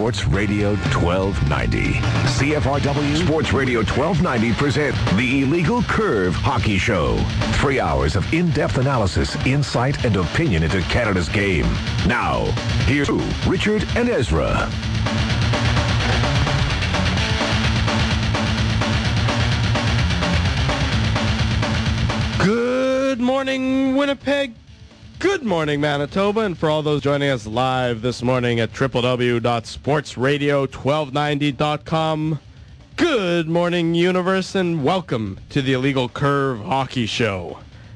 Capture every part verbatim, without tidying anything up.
Sports Radio twelve ninety. C F R W Sports Radio twelve ninety present the Illegal Curve Hockey Show. Three hours of in-depth analysis, insight, and opinion into Canada's game. Now, here's Richard and Ezra. Good morning, Winnipeg. Good morning, Manitoba. And for all those joining us live this morning at w w w dot sports radio twelve ninety dot com, good morning, universe, and welcome to the Illegal Curve Hockey Show.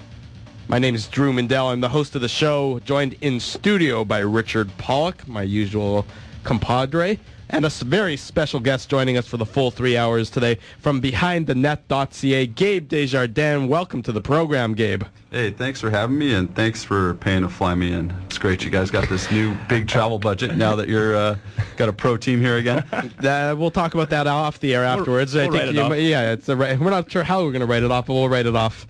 My name is Drew Mindell. I'm the host of the show, joined in studio by Richard Pollock, my usual compadre, and a very special guest joining us for the full three hours today from behind the net dot c a, Gabe Desjardins. Welcome to the program, Gabe. Hey, thanks for having me, and thanks for paying to fly me in. It's great you guys got this new big travel budget now that you're uh, got a pro team here again. Uh, we'll talk about that off the air afterwards. We'll, I we'll think write it you, off. Yeah, it's a, we're not sure how we're going to write it off, but we'll write it off.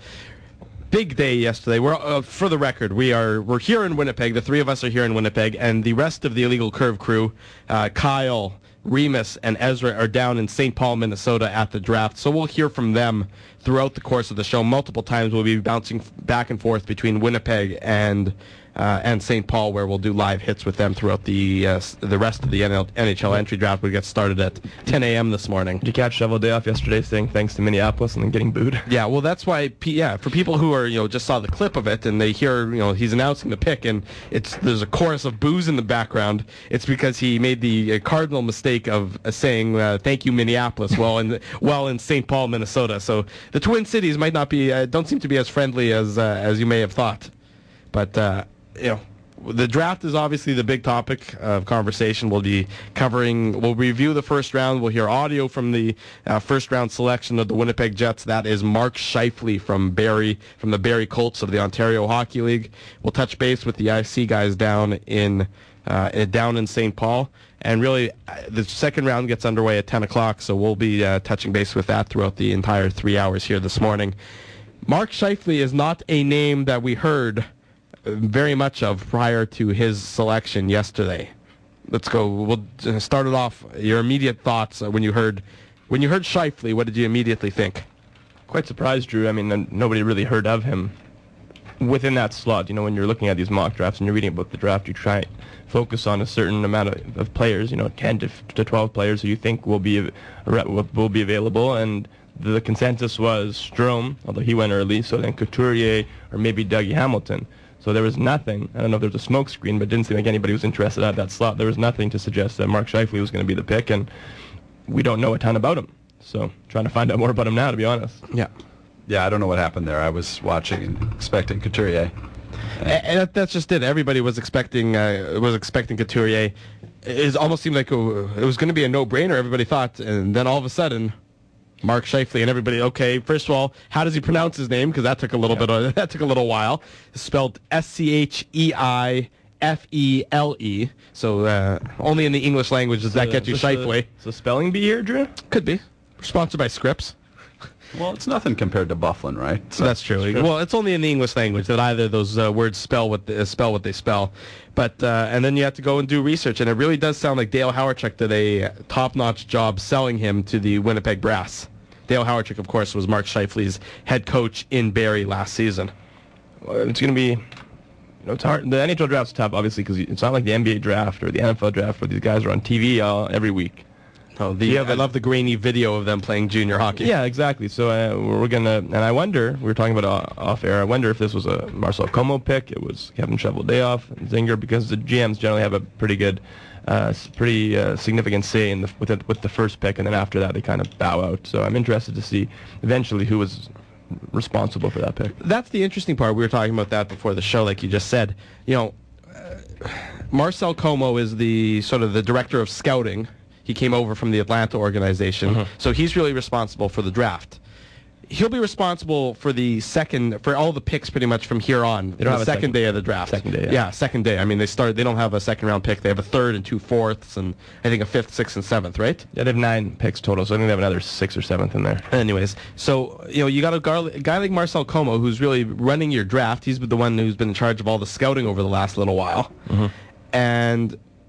Big day yesterday. We're uh, for the record, we are we're here in Winnipeg. The three of us are here in Winnipeg, and the rest of the Illegal Curve crew, uh, Kyle, Remus, and Ezra, are down in Saint Paul, Minnesota at the draft. So we'll hear from them throughout the course of the show. Multiple times we'll be bouncing back and forth between Winnipeg and uh, and Saint Paul, where we'll do live hits with them throughout the uh, the rest of the N H L entry draft. We get started at ten a.m. this morning. Did you catch Shovel Day off yesterday saying thanks to Minneapolis and then getting booed? Yeah, well, that's why. Yeah, for people who are you know just saw the clip of it and they hear you know he's announcing the pick and it's there's a chorus of boos in the background. It's because he made the uh, cardinal mistake of uh, saying uh, thank you Minneapolis while in while in Saint Paul, Minnesota. So the Twin Cities might not be uh, don't seem to be as friendly as uh, as you may have thought, but. Uh, You know, the draft is obviously the big topic of conversation. We'll be covering, we'll review the first round. We'll hear audio from the uh, first round selection of the Winnipeg Jets. That is Mark Scheifele from Barrie, from the Barrie Colts of the Ontario Hockey League. We'll touch base with the I C guys down in uh, down in Saint Paul. And really, uh, the second round gets underway at ten o'clock, so we'll be uh, touching base with that throughout the entire three hours here this morning. Mark Scheifele is not a name that we heard very much of prior to his selection yesterday. Let's go. We'll start it off. Your immediate thoughts when you heard when you heard Scheifele. What did you immediately think? Quite surprised, Drew. I mean, nobody really heard of him within that slot. You know, when you're looking at these mock drafts and you're reading about the draft, you try and focus on a certain amount of, of players. You know, ten to twelve players who you think will be will be available, and the consensus was Strome, although he went early. So then Couturier or maybe Dougie Hamilton. So there was nothing. I don't know if there was a smoke screen, but it didn't seem like anybody was interested at that slot. There was nothing to suggest that Mark Scheifele was going to be the pick, and we don't know a ton about him. So trying to find out more about him now, to be honest. Yeah. Yeah, I don't know what happened there. I was watching and expecting Couturier. And, and that, that's just it. Everybody was expecting uh, was expecting Couturier. It almost seemed like it was going to be a no-brainer, everybody thought, and then all of a sudden, Mark Scheifele, and everybody. Okay, first of all, how does he pronounce his name? Because that took a little yeah. bit. Of, that took a little while. It's spelled S C H E I F E L E. So uh, only in the English language does that get you Scheifele. So spelling bee here, Drew? Could be. Sponsored by Scripps. Well, it's nothing compared to Bufflin, right? So that's true. true. Well, it's only in the English language that either of those uh, words spell what they, uh, spell what they spell. But uh, and then you have to go and do research, and it really does sound like Dale Hawerchuk did a top-notch job selling him to the Winnipeg Brass. Dale Hawerchuk, of course, was Mark Scheifele's head coach in Barrie last season. Well, it's going to be, you know, it's hard. The N H L draft's tough, obviously, because it's not like the N B A draft or the N F L draft where these guys are on T V uh, every week. Oh, the, yeah, I love the grainy video of them playing junior hockey. Yeah, exactly. So uh, we're going to, and I wonder, we were talking about uh, off air, I wonder if this was a Marcel Como pick, it was Kevin Shovel-Dayoff, Zinger, because the G Ms generally have a pretty good, uh, pretty uh, significant say in the, with, the, with the first pick, and then after that they kind of bow out. So I'm interested to see eventually who was responsible for that pick. That's the interesting part. We were talking about that before the show, like you just said. You know, uh, Marcel Como is the sort of the director of scouting. He came over from the Atlanta organization, mm-hmm. so he's really responsible for the draft. He'll be responsible for the second, for all the picks pretty much from here on. They don't the have a second second, day of the draft. Second day, yeah. Yeah, second day. I mean, they start. They don't have a second round pick. They have a third and two fourths, and I think a fifth, sixth, and seventh, right? Yeah, they have nine picks total, so I think they have another sixth or seventh in there. Anyways, so you know, you got a, gar- a guy like Marcel Como who's really running your draft. He's the one who's been in charge of all the scouting over the last little while, mm-hmm. and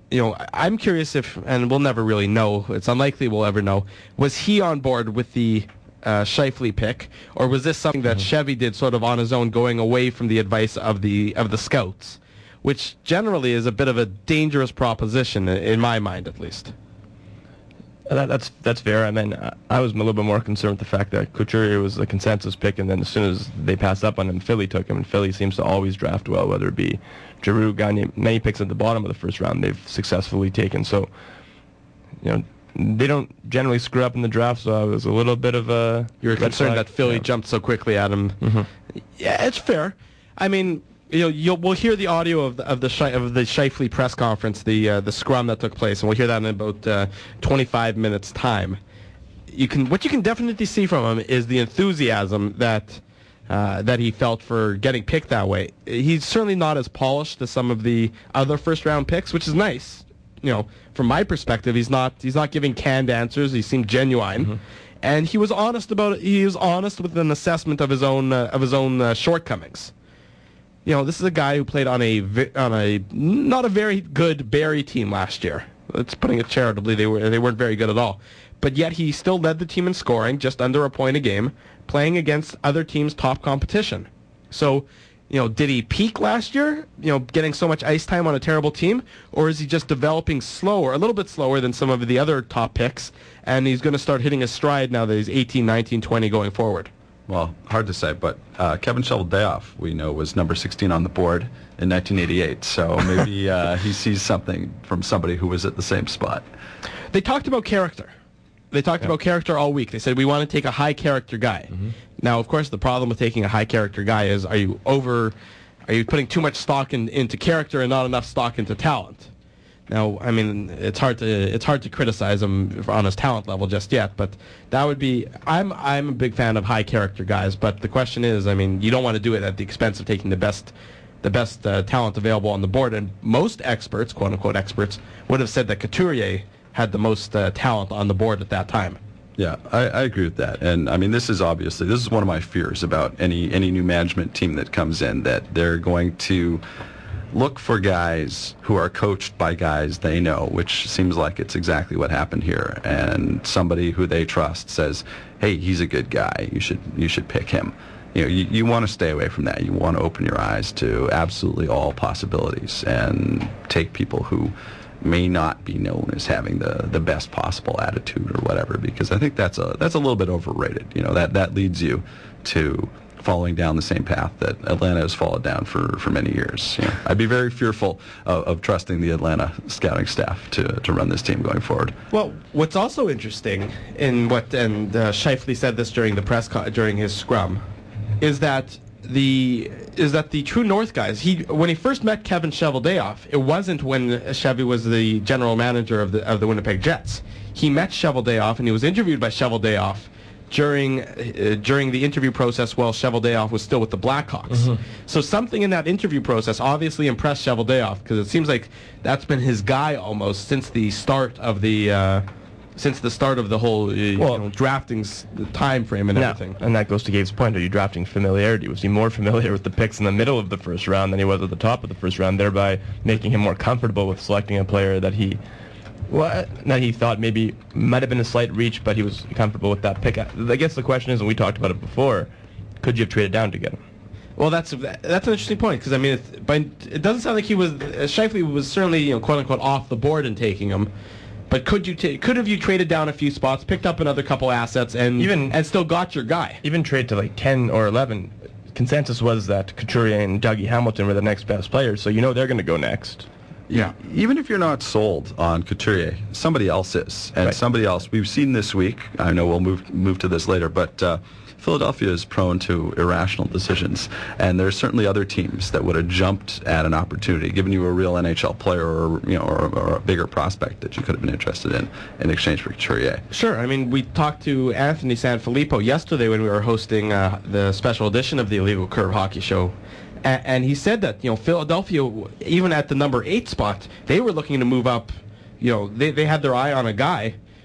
you know, I'm curious if, and we'll never really know, it's unlikely we'll ever know, was he on board with the uh, Scheifele pick, or was this something that mm-hmm. Chevy did sort of on his own, going away from the advice of the of the scouts, which generally is a bit of a dangerous proposition, in my mind at least. That, that's that's fair. I mean, I, I was a little bit more concerned with the fact that Couturier was the consensus pick, and then as soon as they passed up on him, Philly took him, and Philly seems to always draft well, whether it be Giroux, Gagne, many picks at the bottom of the first round they've successfully taken. So, you know, they don't generally screw up in the draft, so I was a little bit of a... You were concerned that Philly yeah. jumped so quickly at him. Mm-hmm. Yeah, it's fair. I mean... You know, you'll, we'll hear the audio of the of the, Shei, of the Scheifele press conference, the uh, the scrum that took place, and we'll hear that in about uh, twenty-five minutes time. You can what you can definitely see from him is the enthusiasm that uh, that he felt for getting picked that way. He's certainly not as polished as some of the other first round picks, which is nice. You know, from my perspective, he's not he's not giving canned answers. He seemed genuine. Mm-hmm. And he was honest about it. He was honest with an assessment of his own uh, of his own uh, shortcomings. You know, this is a guy who played on a on a not a very good Barrie team last year. It's putting it charitably. They were they weren't very good at all, but yet he still led the team in scoring, just under a point a game, playing against other teams' top competition. So, you know, did he peak last year? You know, getting so much ice time on a terrible team, or is he just developing slower, a little bit slower than some of the other top picks, and he's going to start hitting his stride now that he's eighteen, nineteen, twenty going forward? Well, hard to say, but uh, Kevin Cheveldayoff, we know, was number sixteen on the board in nineteen eighty-eight, so maybe uh, he sees something from somebody who was at the same spot. They talked about character. They talked yeah. about character all week. They said, we want to take a high-character guy. Mm-hmm. Now, of course, the problem with taking a high-character guy is, are you over, are you putting too much stock in, into character and not enough stock into talent? Now, I mean, it's hard to it's hard to criticize him on his talent level just yet, but that would be. I'm I'm a big fan of high character guys, but the question is, I mean, you don't want to do it at the expense of taking the best the best uh, talent available on the board. And most experts, quote unquote experts, would have said that Couturier had the most uh, talent on the board at that time. Yeah, I, I agree with that. And I mean, this is obviously this is one of my fears about any any new management team that comes in, that they're going to look for guys who are coached by guys they know, which seems like it's exactly what happened here. And somebody who they trust says, "Hey, he's a good guy. You should you should pick him." You know, you, you want to stay away from that. You want to open your eyes to absolutely all possibilities and take people who may not be known as having the, the best possible attitude or whatever, because I think that's a that's a little bit overrated. You know, that that leads you to following down the same path that Atlanta has followed down for, for many years. You know, I'd be very fearful of, of trusting the Atlanta scouting staff to, to run this team going forward. Well, what's also interesting in what, and uh, Scheifele said this during the press co- during his scrum, is that the is that the True North guys, he when he first met Kevin Cheveldayoff, it wasn't when Chevy was the general manager of the of the Winnipeg Jets. He met Cheveldayoff and he was interviewed by Cheveldayoff during uh, during the interview process while Cheveldayoff was still with the Blackhawks. Mm-hmm. So something in that interview process obviously impressed Cheveldayoff, because it seems like that's been his guy almost since the start of the uh, since the start of the whole uh, well, you know, drafting s- time frame and now, everything. And that goes to Gabe's point. Are you drafting familiarity? Was he more familiar with the picks in the middle of the first round than he was at the top of the first round, thereby making him more comfortable with selecting a player that he Well, that he thought maybe might have been a slight reach, but he was comfortable with that pick. I guess the question is, and we talked about it before, could you have traded down to get him? Well, that's that's an interesting point, because I mean, it, but it doesn't sound like he was. Uh, Scheifele was certainly, you know, quote unquote, off the board in taking him. But could you ta- could have you traded down a few spots, picked up another couple assets, and even and still got your guy? Even trade to like ten or eleven. Consensus was that Couturier and Dougie Hamilton were the next best players, so you know they're going to go next. Yeah. Even if you're not sold on Couturier, somebody else is. And right. somebody else, we've seen this week, I know we'll move move to this later, but uh, Philadelphia is prone to irrational decisions. And there's certainly other teams that would have jumped at an opportunity, given you a real N H L player or, you know, or, or a bigger prospect that you could have been interested in in exchange for Couturier. Sure. I mean, we talked to Anthony Sanfilippo yesterday when we were hosting uh, the special edition of the Illegal Curve Hockey Show. And he said that, you know, Philadelphia, even at the number eight spot, they were looking to move up. You know, they, they had their eye on a guy.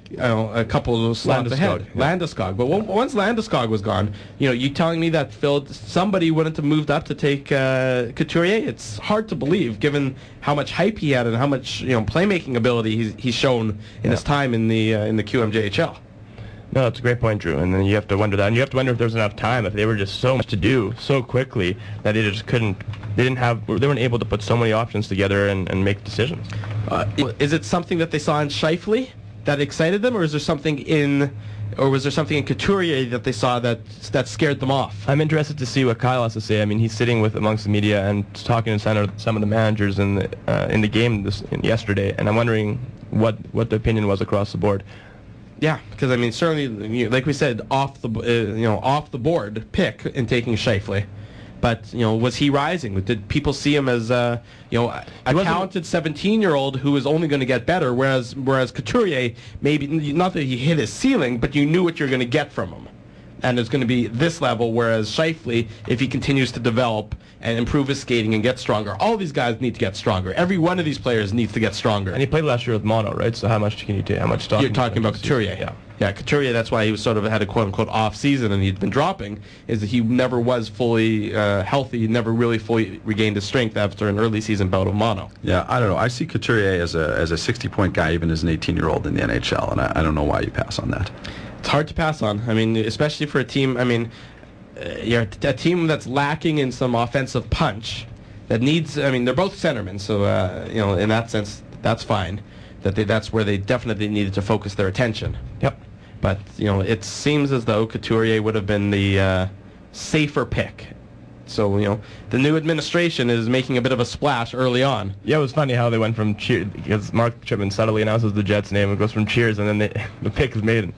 you know, a couple of those slots ahead. Yeah. Landeskog. But w- once Landeskog was gone, you know, you telling me that Phil, somebody wouldn't have moved up to take uh, Couturier? It's hard to believe, given how much hype he had and how much, you know, playmaking ability he's, he's shown in Yeah. his time in the uh, in the Q M J H L. No, that's a great point, Drew. And then you have to wonder that. And you have to wonder if there was enough time, if they were just so much to do so quickly that they just couldn't, they didn't have, they weren't able to put so many options together and, and make decisions. Uh, is it something that they saw in Scheifele that excited them, or is there something in, or was there something in Couturier that they saw that that scared them off? I'm interested to see what Kyle has to say. I mean, he's sitting with amongst the media and talking to some of some of the managers in the uh, in the game this in yesterday, and I'm wondering what what the opinion was across the board. Yeah, because I mean, certainly, you- like we said, off the uh, you know off the board pick in taking Scheifele, but you know, was he rising? Did people see him as uh, you know a He wasn't- talented seventeen-year-old who is only going to get better? Whereas whereas Couturier, maybe not that he hit his ceiling, but you knew what you're going to get from him, and it's going to be this level. Whereas Scheifele, if he continues to develop and improve his skating and get stronger, all these guys need to get stronger. Every one of these players needs to get stronger. And he played last year with mono, right? So how much can you take? How much stock? You're can you talking take about this season? Couturier. Yeah. Yeah, Couturier, that's why he was sort of had a quote-unquote off-season and he'd been dropping, is that he never was fully uh, healthy. He never really fully regained his strength after an early season bout of mono. Yeah, I don't know. I see Couturier as a as a sixty-point guy, even as an eighteen-year-old in the N H L, and I, I don't know why you pass on that. It's hard to pass on. I mean, especially for a team, I mean, uh, you're a team that's lacking in some offensive punch, that needs, I mean, they're both centermen, so, uh, you know, in that sense, that's fine. That they, that's where they definitely needed to focus their attention. Yep. But, you know, it seems as though Couturier would have been the uh, safer pick. So, you know, the new administration is making a bit of a splash early on. Yeah, it was funny how they went from Cheers, because Mark Chipman subtly announces the Jets' name, and goes from Cheers, and then they, the pick is made, and,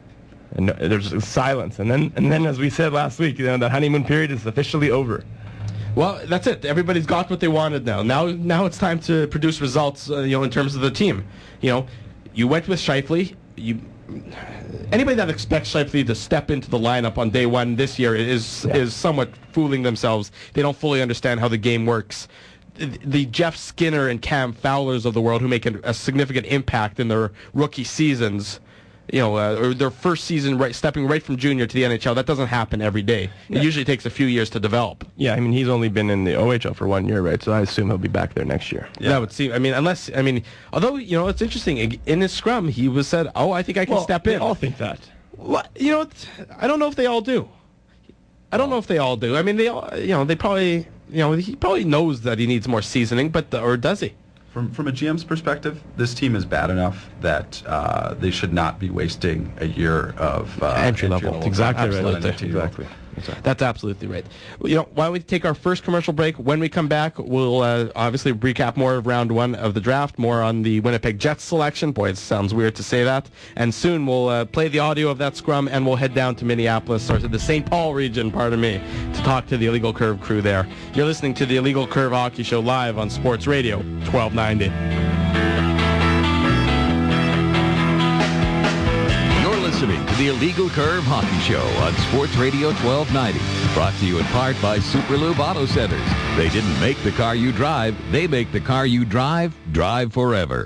and there's silence. And then, and then, as we said last week, you know, the honeymoon period is officially over. Well, that's it. Everybody's got what they wanted now. Now, now it's time to produce results. Uh, you know, in terms of the team. You know, you went with Scheifele. You, anybody that expects Scheifele to step into the lineup on day one this year is Yeah. is somewhat fooling themselves. They don't fully understand how the game works. The, the Jeff Skinner and Cam Fowlers of the world, who make a, a significant impact in their rookie seasons, you know, uh, or their first season, right, stepping right from junior to the N H L, that doesn't happen every day. Yeah. It usually takes a few years to develop. Yeah, I mean, he's only been in the O H L for one year, right? So I assume he'll be back there next year. Yeah. That would seem. I mean, unless I mean, although you know, it's interesting. In his scrum, he was said, "Oh, I think I can step they in." all think that. What, you know, it's- I don't know if they all do. I don't know if they all do. I mean, they all, you know, they probably, you know, he probably knows that he needs more seasoning, but or does he? From from a G M's perspective, this team is bad enough that uh, they should not be wasting a year of uh, Entry level. level Exactly talent right. on an eighteen-year-old. Exactly. Exactly. That's absolutely right. Well, you know, why don't we take our first commercial break? When we come back, we'll uh, obviously recap more of round one of the draft, more on the Winnipeg Jets selection. Boy, it sounds weird to say that. And soon we'll uh, play the audio of that scrum, and we'll head down to Minneapolis, or to the Saint Paul region, pardon me, to talk to the Illegal Curve crew there. You're listening to the Illegal Curve Hockey Show live on Sports Radio twelve ninety. Listening to the Illegal Curve Hockey Show on Sports Radio twelve ninety. Brought to you in part by Superlube Auto Centers. They didn't make the car you drive. They make the car you drive, drive forever.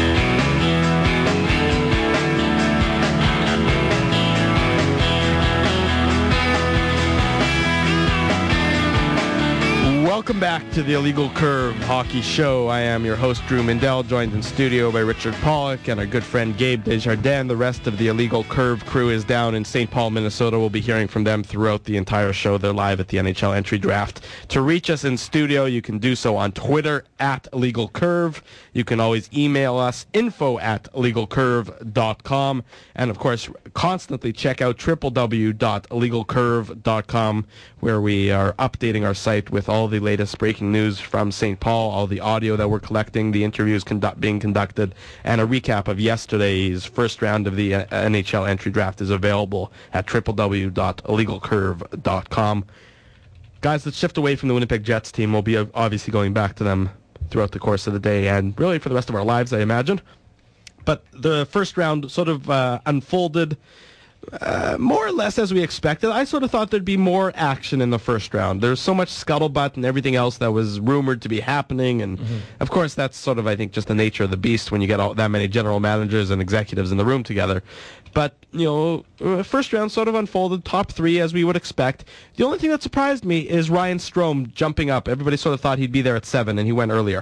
Welcome back to the Illegal Curve Hockey Show. I am your host, Drew Mindell, joined in studio by Richard Pollock and our good friend Gabe Desjardins. The rest of the Illegal Curve crew is down in Saint Paul, Minnesota. We'll be hearing from them throughout the entire show. They're live at the N H L entry draft. To reach us in studio, you can do so on Twitter at Illegal Curve. You can always email us, info at illegal curve dot com. And, of course, constantly check out w w w dot illegal curve dot com, where we are updating our site with all the latest breaking news from Saint Paul, all the audio that we're collecting, the interviews conduct, being conducted, and a recap of yesterday's first round of the uh, N H L entry draft is available at w w w dot illegal curve dot com. Guys, let's shift away from the Winnipeg Jets team. We'll be uh, obviously going back to them throughout the course of the day and really for the rest of our lives, I imagine. But the first round sort of uh, unfolded Uh, more or less as we expected. I sort of thought there'd be more action in the first round. There's so much scuttlebutt and everything else that was rumored to be happening, and mm-hmm. of course that's sort of, I think, just the nature of the beast when you get all, that many general managers and executives in the room together. But, you know, uh, first round sort of unfolded, top three as we would expect. The only thing that surprised me is Ryan Strome jumping up. Everybody sort of thought he'd be there at seven, and he went earlier.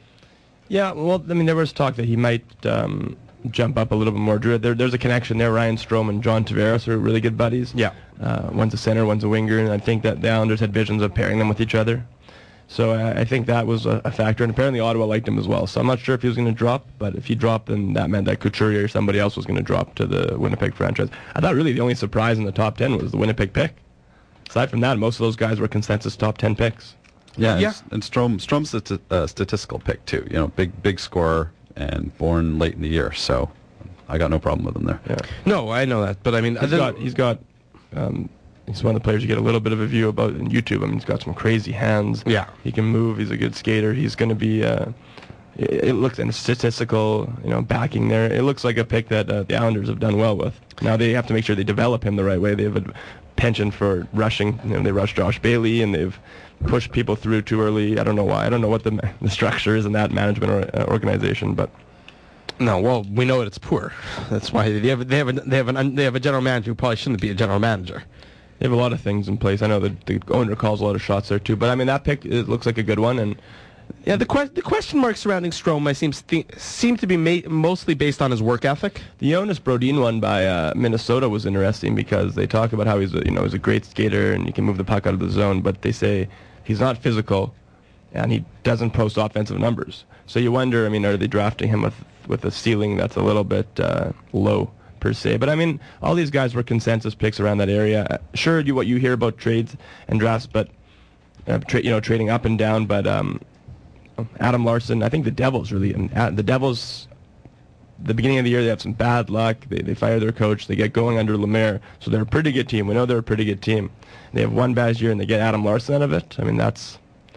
Yeah, well, I mean, there was talk that he might um, jump up a little bit more. Drew, there, there's a connection there. Ryan Strome and John Tavares are really good buddies. Yeah. Uh, one's a center, one's a winger, and I think that the Islanders had visions of pairing them with each other. So uh, I think that was a, a factor, and apparently Ottawa liked him as well. So I'm not sure if he was going to drop, but if he dropped, then that meant that Couturier or somebody else was going to drop to the Winnipeg franchise. I thought really the only surprise in the top ten was the Winnipeg pick. Aside from that, most of those guys were consensus top ten picks. Yeah, yeah. and, and Strom, Strom's a t- uh, statistical pick too. You know, big big scorer and born late in the year. So I got no problem with him there. Yeah. No, I know that, but I mean, he's got he's got um, he's one of the players you get a little bit of a view about on YouTube. I mean, he's got some crazy hands. Yeah, he can move. He's a good skater. He's going to be. Uh, it, it looks and statistical, you know, backing there. It looks like a pick that uh, the Islanders have done well with. Now they have to make sure they develop him the right way. They have a penchant for rushing. You know, they rushed Josh Bailey, and they've push people through too early. I don't know why. I don't know what the the structure is in that management or, uh, organization, but no. Well, we know that it's poor. That's why they have they have a, they have an they have a general manager who probably shouldn't be a general manager. They have a lot of things in place. I know that the owner calls a lot of shots there too. But I mean, that pick, it looks like a good one. And yeah, the que- the question marks surrounding Strome I seem th- seem to be ma- mostly based on his work ethic. The Jonas Brodin one by uh, Minnesota was interesting because they talk about how he's a, you know he's a great skater and he can move the puck out of the zone, but they say he's not physical, and he doesn't post offensive numbers. So you wonder, I mean, are they drafting him with with a ceiling that's a little bit uh, low, per se? But, I mean, all these guys were consensus picks around that area. Uh, sure, you what you hear about trades and drafts, but, uh, tra- you know, trading up and down, but um, Adam Larson, I think the Devils really, and uh, the Devils, the beginning of the year, they have some bad luck. They, they fire their coach. They get going under Lemaire. So they're a pretty good team. We know they're a pretty good team. They have one bad year, and they get Adam Larson out of it. I mean, that's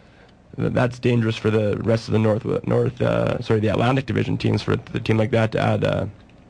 that's dangerous for the rest of the North, North, uh, sorry, the Atlantic Division teams for the team like that to add uh,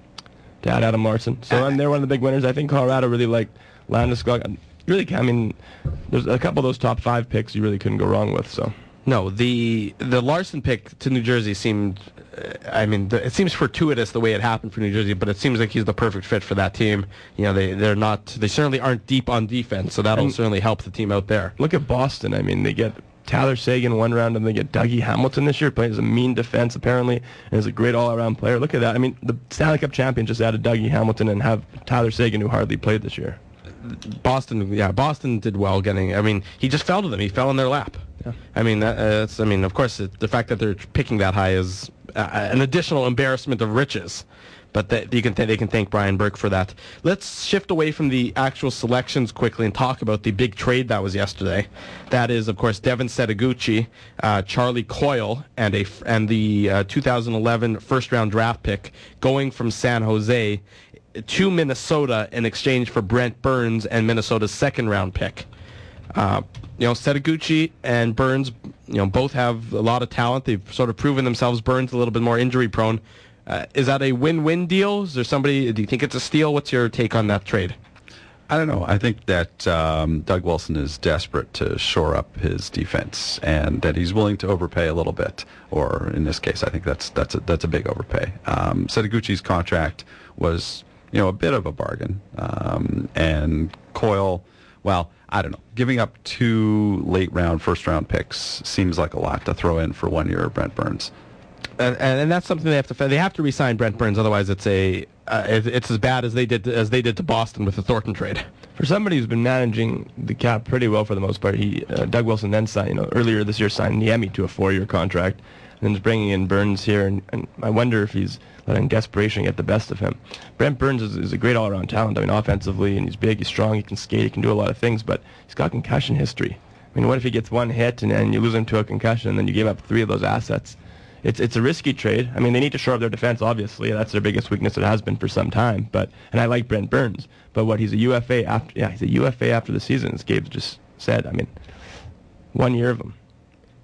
to add Adam Larson. So um, they're one of the big winners. I think Colorado really liked Landeskog. Really, I mean, there's a couple of those top five picks you really couldn't go wrong with. So. No, the the Larson pick to New Jersey seemed, uh, I mean, the, it seems fortuitous the way it happened for New Jersey, but it seems like he's the perfect fit for that team. You know, they they're not, they certainly aren't deep on defense, so that'll and certainly help the team out there. Look at Boston. I mean, they get Tyler Seguin one round, and they get Dougie Hamilton this year, playing as a mean defense apparently, and is a great all-around player. Look at that. I mean, the Stanley Cup champion just added Dougie Hamilton and have Tyler Seguin, who hardly played this year. Boston, yeah, Boston did well getting. I mean, he just fell to them. He fell in their lap. Yeah. I mean, that, uh, it's, I mean, of course, it, the fact that they're picking that high is uh, an additional embarrassment of riches. But that you can th- they can thank Brian Burke for that. Let's shift away from the actual selections quickly and talk about the big trade that was yesterday. That is, of course, Devin Setoguchi, uh, Charlie Coyle, and a f- and the uh, two thousand eleven first round draft pick going from San Jose to Minnesota in exchange for Brent Burns and Minnesota's second round pick. Uh, you know, Setoguchi and Burns, you know, both have a lot of talent. They've sort of proven themselves. Burns a little bit more injury prone. Uh, is that a win-win deal? Is there somebody? Do you think it's a steal? What's your take on that trade? I don't know. I think that um, Doug Wilson is desperate to shore up his defense, and that he's willing to overpay a little bit. Or in this case, I think that's that's a, that's a big overpay. Um, Setoguchi's contract was, you know, a bit of a bargain, um, and Coyle, well, I don't know. Giving up two late-round, first-round picks seems like a lot to throw in for one year of Brent Burns. And, and that's something they have to they have to re-sign Brent Burns, otherwise it's a uh, it's as bad as they did to, as they did to Boston with the Thornton trade. For somebody who's been managing the cap pretty well for the most part, he uh, Doug Wilson then signed, you know, earlier this year signed Niemi to a four-year contract, and then is bringing in Burns here, and, and I wonder if he's letting desperation get the best of him. Brent Burns is, is a great all-around talent. I mean, offensively, and he's big, he's strong, he can skate, he can do a lot of things, but he's got concussion history. I mean, what if he gets one hit and, and you lose him to a concussion, and then you give up three of those assets? It's it's a risky trade. I mean, they need to shore up their defense, obviously. That's their biggest weakness. It has been for some time. But and I like Brent Burns. But what, he's a U F A after, yeah, he's a U F A after the season, as Gabe just said. I mean, one year of him.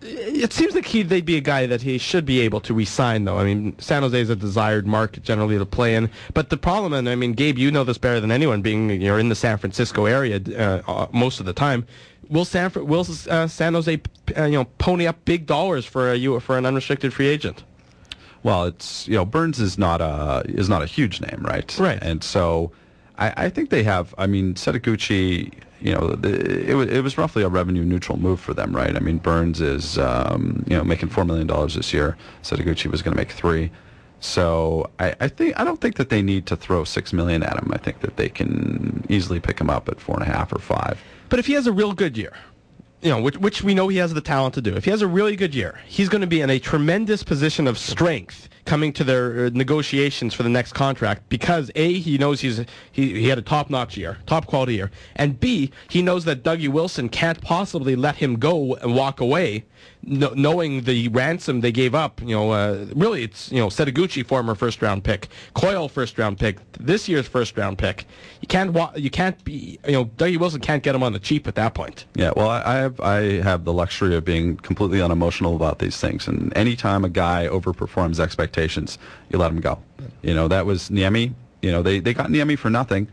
It seems like he they'd be a guy that he should be able to re-sign, though. I mean, San Jose is a desired market generally to play in. But the problem, and I mean, Gabe, you know this better than anyone, being you're in the San Francisco area uh, most of the time. Will San will uh, San Jose uh, you know pony up big dollars for a you for an unrestricted free agent? Well, it's you know Burns is not a is not a huge name, right? Right. And so I, I think they have. I mean, Setaguchi. You know, the, it was it was roughly a revenue neutral move for them, right? I mean, Burns is um, you know making four million dollars this year. Setaguchi was going to make three. So I, I think I don't think that they need to throw six million at him. I think that they can easily pick him up at four and a half or five. But if he has a real good year, you know, which, which we know he has the talent to do, if he has a really good year, he's going to be in a tremendous position of strength coming to their uh, negotiations for the next contract because A, he knows he's he, he had a top-notch year, top-quality year, and B, he knows that Dougie Wilson can't possibly let him go and walk away, no, knowing the ransom they gave up. You know, uh, really, it's you know Setaguchi, former first-round pick, Coyle, first-round pick, this year's first-round pick. You can't wa- you can't be you know Dougie Wilson can't get him on the cheap at that point. Yeah, well, I, I have I have the luxury of being completely unemotional about these things, and anytime a guy overperforms expectations, you let him go. You know, that was Niemi. You know, they, they got Niemi for nothing,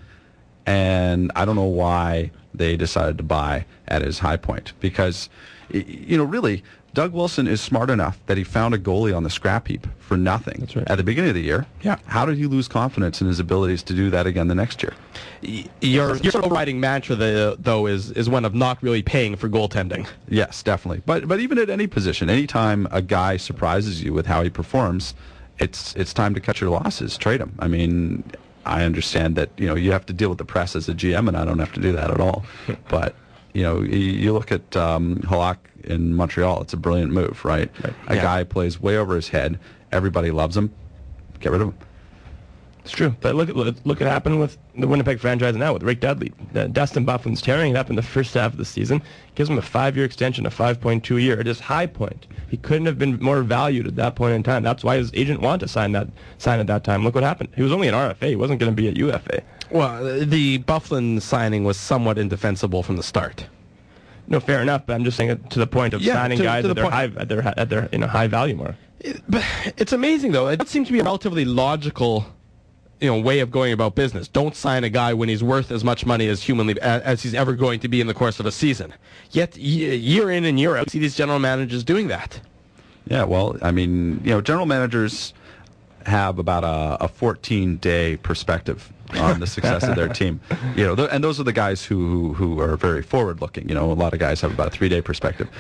and I don't know why they decided to buy at his high point because, you know, really, Doug Wilson is smart enough that he found a goalie on the scrap heap for nothing. That's right. At the beginning of the year. Yeah. How did he lose confidence in his abilities to do that again the next year? Your your overriding mantra, the, though, is is one of not really paying for goaltending. Yes, definitely. But but even at any position, anytime a guy surprises you with how he performs, it's it's time to cut your losses. Trade him. I mean, I understand that you know you have to deal with the press as a G M, and I don't have to do that at all. But you know, you, you look at um, Halak in Montreal. It's a brilliant move, right? Right. A Yeah. guy plays way over his head. Everybody loves him. Get rid of him. It's true, but look at look what happened with the Winnipeg franchise now with Rick Dudley. Uh, Dustin Byfuglien's tearing it up in the first half of the season. Gives him a five-year extension, a five point two year at his high point. He couldn't have been more valued at that point in time. That's why his agent wanted to sign that sign at that time. Look what happened. He was only an R F A. He wasn't going to be a U F A. Well, the Byfuglien signing was somewhat indefensible from the start. No, fair enough. But I'm just saying it to the point of Yeah, signing to- guys to at the their point. high at their at their you know high value mark. It, but it's amazing, though. It seems to be a relatively logical, you know, way of going about business. Don't sign a guy when he's worth as much money as humanly as, as he's ever going to be in the course of a season. Yet, y- year in and year out, you see these general managers doing that. Yeah, well, I mean, you know, general managers have about a, a fourteen-day perspective on the success of their team. You know, th- and those are the guys who, who who are very forward-looking. You know, a lot of guys have about a three-day perspective.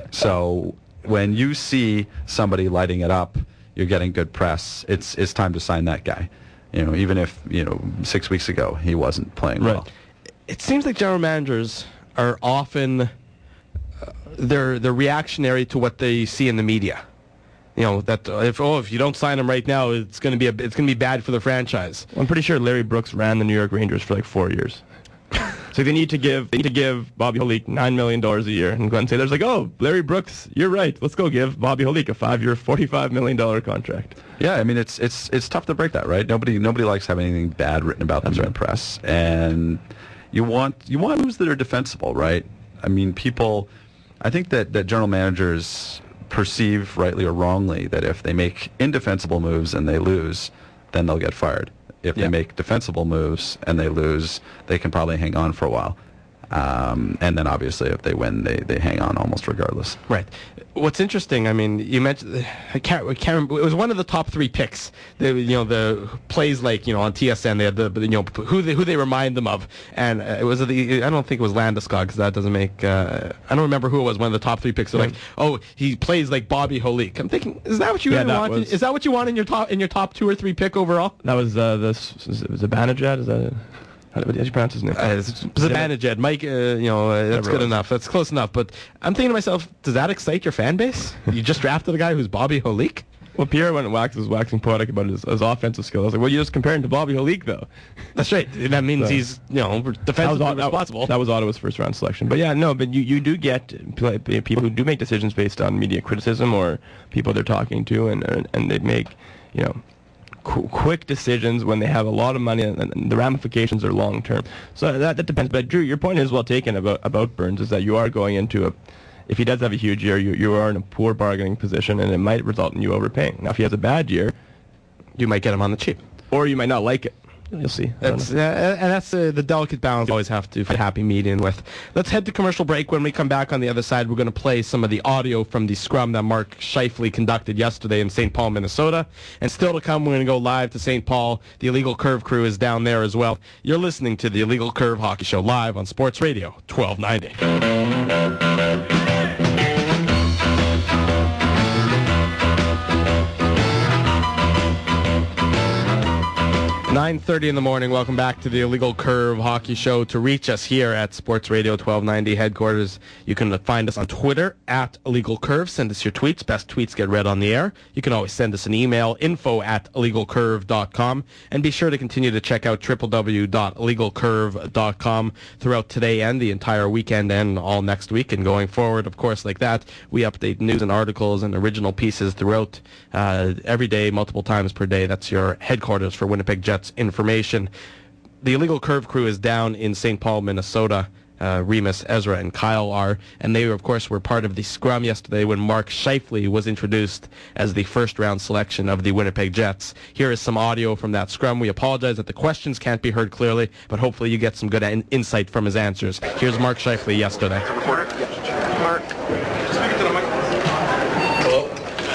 So when you see somebody lighting it up, you're getting good press. It's it's time to sign that guy. You know, even if you know six weeks ago he wasn't playing well. It seems like general managers are often uh, they're they're reactionary to what they see in the media. You know that uh, if oh if you don't sign him right now, it's going to be a, it's going to be bad for the franchise. I'm pretty sure Larry Brooks ran the New York Rangers for like four years. So they need to give they need to give Bobby Holik nine million dollars a year and go and say there's like oh Larry Brooks, you're right, let's go give Bobby Holik a five-year, forty-five million dollar contract. Yeah, I mean it's it's it's tough to break that, right? Nobody nobody likes having anything bad written about them in the press, and you want you want moves that are defensible, right? I mean, people. I think that that general managers perceive, rightly or wrongly, that if they make indefensible moves and they lose, then they'll get fired. If Yeah. they make defensible moves and they lose, they can probably hang on for a while. Um, and then obviously if they win, they, they hang on almost regardless. Right. What's interesting, I mean, you mentioned, I can't, I can't remember, it was one of the top three picks. The, you know, the plays like, you know, on T S N, they had the, you know, who they, who they remind them of. And uh, it was, the, I don't think it was Landeskog, because that doesn't make, uh, I don't remember who it was, one of the top three picks. They're like, oh, he plays like Bobby Holik. I'm thinking, is that what you Yeah, really that want? was- Is that what you want in your top, in your top two or three pick overall? That was uh, this was it Zibanejad? Is that how do you pronounce his name? Uh, it's Zibanejad, Mike, uh, you know, uh, that's Whatever it good was. enough. That's close enough. But I'm thinking to myself, does that excite your fan base? You just drafted a guy who's Bobby Holik? Well, Pierre went and wax was waxing poetic about his, his offensive skill. I was like, well, you just compared him to Bobby Holik, though. That's right. That means So- he's, you know, That was, defensively Ot- that, responsible. that was Ottawa's first round selection. But yeah, no, but you, you do get pl- people who do make decisions based on media criticism or people they're talking to, and and, and they make, you know, qu- quick decisions when they have a lot of money, and, and the ramifications are long term. So that, that depends. But Drew, your point is well taken about about Burns, is that you are going into a if he does have a huge year, you you are in a poor bargaining position, and it might result in you overpaying. Now, if he has a bad year, you might get him on the cheap, or you might not like it. You'll see. That's, uh, and that's uh, the delicate balance you always have to find a happy median with. Let's head to commercial break. When we come back on the other side, we're going to play some of the audio from the scrum that Mark Scheifele conducted yesterday in Saint Paul, Minnesota. And still to come, we're going to go live to Saint Paul. The Illegal Curve crew is down there as well. You're listening to the Illegal Curve Hockey Show live on Sports Radio twelve ninety. nine thirty in the morning. Welcome back to the Illegal Curve Hockey Show. To reach us here at Sports Radio twelve ninety headquarters, you can find us on Twitter at Illegal Curve. Send us your tweets. Best tweets get read on the air. You can always send us an email, info at illegal curve dot com. And be sure to continue to check out w w w dot illegal curve dot com throughout today and the entire weekend and all next week. And going forward, of course, like that, we update news and articles and original pieces throughout uh, every day, multiple times per day. That's your headquarters for Winnipeg Jets information. The Illegal Curve crew is down in Saint Paul, Minnesota. Uh, Remus, Ezra, and Kyle are, and they, of course, were part of the scrum yesterday when Mark Scheifele was introduced as the first-round selection of the Winnipeg Jets. Here is some audio from that scrum. We apologize that the questions can't be heard clearly, but hopefully you get some good in- insight from his answers. Here's Mark Scheifele yesterday. Mark, Mark, speak to the mic. Hello.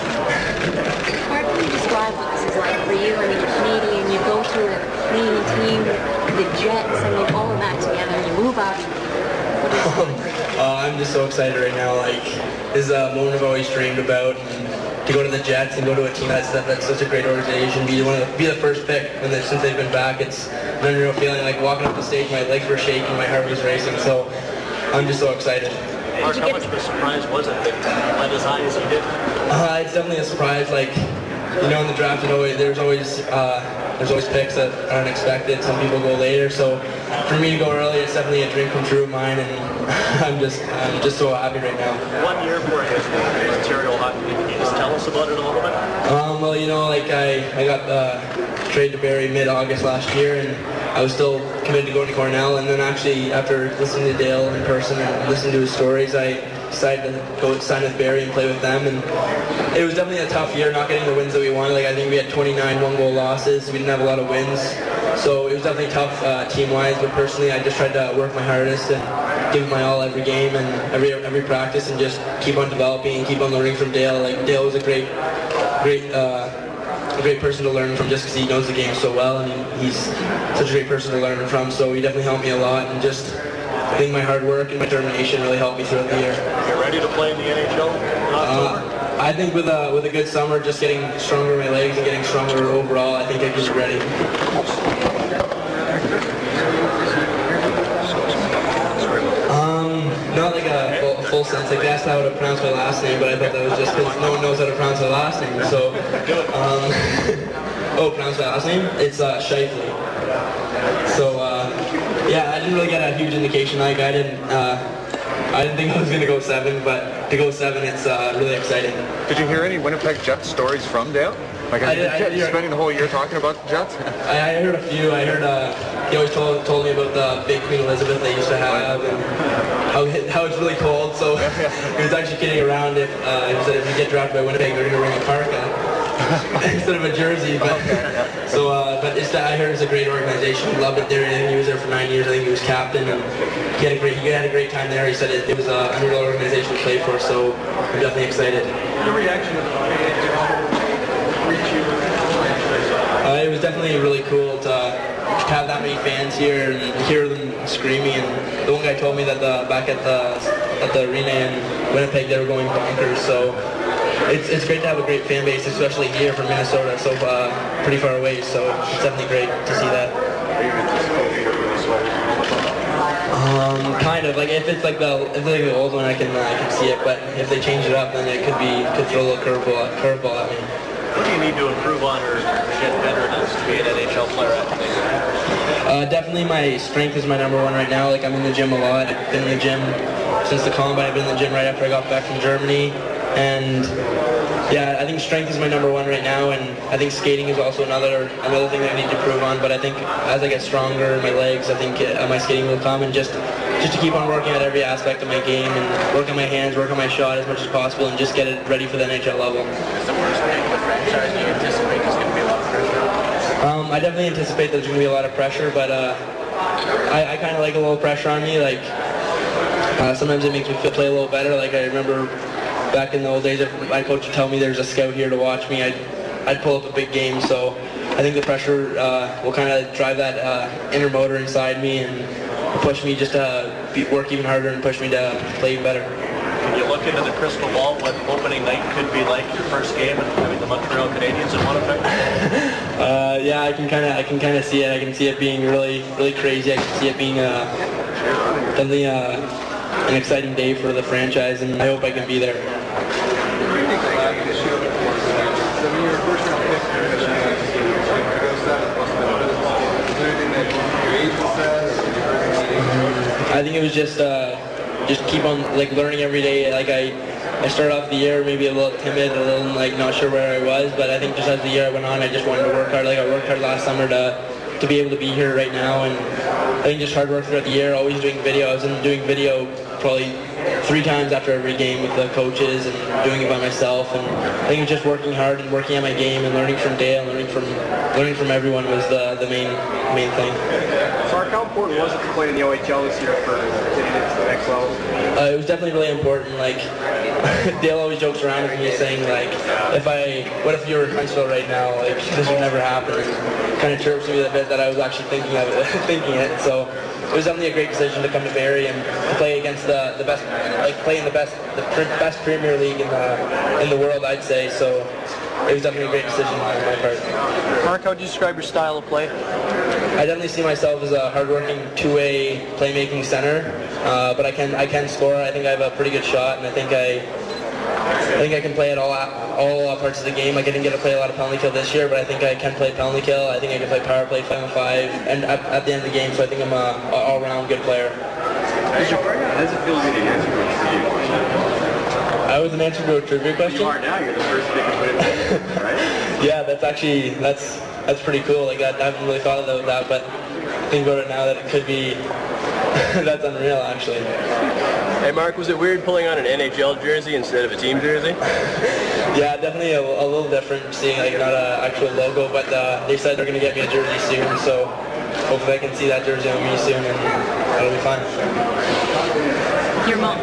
Mark, can you describe what this is like for you? I mean, you're Canadian, you go to a Canadian team, the Jets, I mean, all of that together, and you move out. What is it like for you? Uh, I'm just so excited right now. Like, this is a moment I've always dreamed about. And to go to the Jets and go to a team that's that's such a great organization, be one of the, be the first pick, and then since they've been back, it's an unreal feeling. Like walking up the stage, my legs were shaking, my heart was racing. So I'm just so excited. Mark, how much of a surprise was it that you went as high as you did? Uh, it's definitely a surprise. Like, you know, in the draft, you know, there's always uh, there's always picks that are unexpected. Some people go later, so for me to go early, it's definitely a dream come true of mine, and I'm just I'm just so happy right now. One year for his Ontario Hockey League. Can you just tell us about it a little bit? Um, well, you know, like I I got uh, traded to Barrie mid-August last year, and I was still committed to going to Cornell, and then actually after listening to Dale in person and listening to his stories, I decided to go sign with Barrie and play with them, and it was definitely a tough year, not getting the wins that we wanted. Like, I think we had twenty-nine one-goal losses. We didn't have a lot of wins, so it was definitely tough uh, team-wise, but personally I just tried to work my hardest and give it my all every game and every every practice, and just keep on developing and keep on learning from Dale. Like, Dale was a great, great, uh, a great person to learn from just because he knows the game so well, and he, he's such a great person to learn from, so he definitely helped me a lot, and just I think my hard work and my determination really helped me throughout the year. You're ready to play in the N H L in October? Uh, I think with a with a good summer, just getting stronger in my legs and getting stronger overall, I think I can be ready. Um, not like a full, full sense. Like, that's how to pronounce my last name, but I thought that was just because no one knows how to pronounce my last name. So, um, oh, pronounce my last name? It's uh, Scheifele. So, uh, yeah, I didn't really get a huge indication. Like, I didn't, uh, I didn't think I was going to go seven, but to go seven, it's uh, really exciting. Did you hear any Winnipeg Jets stories from Dale? Like, I did, I did, spending the whole year talking about the Jets? I, I heard a few. I heard uh, he always told told me about the big Queen Elizabeth they used to have, and how how it's really cold. So he was actually kidding around. If uh, he said if you get drafted by Winnipeg, they're going to bring a parka instead of a jersey. But so, uh, but it's, I heard it's a great organization. He loved it there. I think he was there for nine years. I think he was captain, and he had a great he had a great time there. He said it, it was a unreal organization to play for. So I'm definitely excited. Your reaction to the fans reach you? Uh, it was definitely really cool to have that many fans here and hear them screaming. And the one guy told me that the, back at the at the arena in Winnipeg they were going bonkers. So it's it's great to have a great fan base, especially here from Minnesota, so uh, pretty far away. So it's definitely great to see that. Um, kind of like if it's like the if it's like the old one, I can uh, I can see it. But if they change it up, then it could be could throw a little curveball curveball at me. What do you need to improve on or get better at to be an N H L player at today? Uh, definitely my strength is my number one right now. Like, I'm in the gym a lot. I've been in the gym since the combine. I've been in the gym right after I got back from Germany. And yeah, I think strength is my number one right now, and I think skating is also another another thing that I need to improve on. But I think as I get stronger in my legs, I think uh, my skating will come, and just just to keep on working at every aspect of my game and work on my hands, work on my shot as much as possible, and just get it ready for the N H L level. Is the worst thing with the franchise you anticipate there's going to be a lot of pressure? Um, I definitely anticipate there's going to be a lot of pressure, but uh, I, I kind of like a little pressure on me. Like uh, sometimes it makes me feel play a little better. Like I remember back in the old days, if my coach would tell me there's a scout here to watch me, I'd I'd pull up a big game. So I think the pressure uh, will kind of drive that uh, inner motor inside me and push me just to be, work even harder and push me to play even better. Can you look into the crystal ball what opening night could be like, your first game, and having the Montreal Canadiens in Winnipeg? uh, yeah, I can kind of I can kind of see it. I can see it being really really crazy. I can see it being uh, definitely uh, an exciting day for the franchise, and I hope I can be there. I think it was just uh, just keep on like learning every day. Like I, I started off the year maybe a little timid, a little like not sure where I was, but I think just as the year went on, I just wanted to work hard. Like I worked hard last summer to to be able to be here right now, and I think just hard work throughout the year. Always doing video. I was in doing video probably three times after every game with the coaches and doing it by myself. And I think it was just working hard and working at my game and learning from Dale, and learning from learning from everyone was the the main main thing. Mark, how important was it to play in the O H L this year for getting it to the next level? Uh, it was definitely really important. Like Dale always jokes around with me saying like, if I, what if you were in Huntsville right now? Like this would never happen. And kind of chirps me a bit that I was actually thinking of it, thinking it. So it was definitely a great decision to come to Barrie and to play against the the best, like play in the best the pr- best Premier League in the in the world, I'd say. So it was definitely a great decision on my part. Mark, how would you describe your style of play? I definitely see myself as a hardworking two-way playmaking center, uh, but I can I can score. I think I have a pretty good shot, and I think I I think I can play at all all parts of the game. Like I didn't get to play a lot of penalty kill this year, but I think I can play penalty kill. I think I can play power play, five on five, and at, at the end of the game. So I think I'm a, a all-around good player. How does it feel to be the answer to you? I was an answer to a trivia question. You are now. You're the first big win, right? Yeah, that's actually that's that's pretty cool. Like I, I haven't really thought about that, but think about it now that it could be. That's unreal, actually. Hey, Mark, was it weird pulling on an N H L jersey instead of a team jersey? Yeah, definitely a, a little different seeing like not an actual logo, but uh, they said they're going to get me a jersey soon, so hopefully I can see that jersey on me soon, and that'll be fun. Your mom.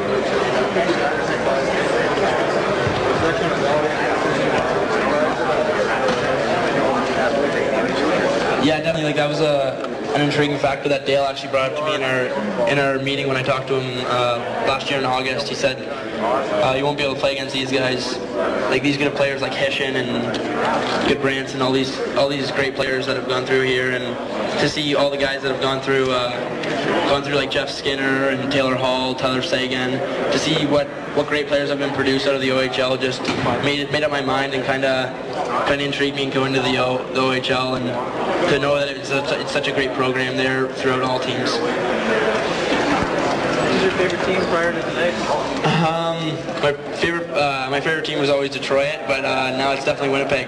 Yeah, definitely. Like that was a an intriguing factor that Dale actually brought up to me in our in our meeting when I talked to him uh, last year in August. He said uh, you won't be able to play against these guys, like these good players like Hishin and Goodbranson, all these all these great players that have gone through here, and to see all the guys that have gone through uh, gone through like Jeff Skinner and Taylor Hall, Tyler Sagan, to see what what great players have been produced out of the O H L just made it made up my mind and kind of kind of intrigued me and go into the, o, the O H L, and to know that it's, a, it's such a great program there throughout all teams. Who's your favorite team prior to tonight? Um, my favorite uh, my favorite team was always Detroit, but uh, now it's definitely Winnipeg.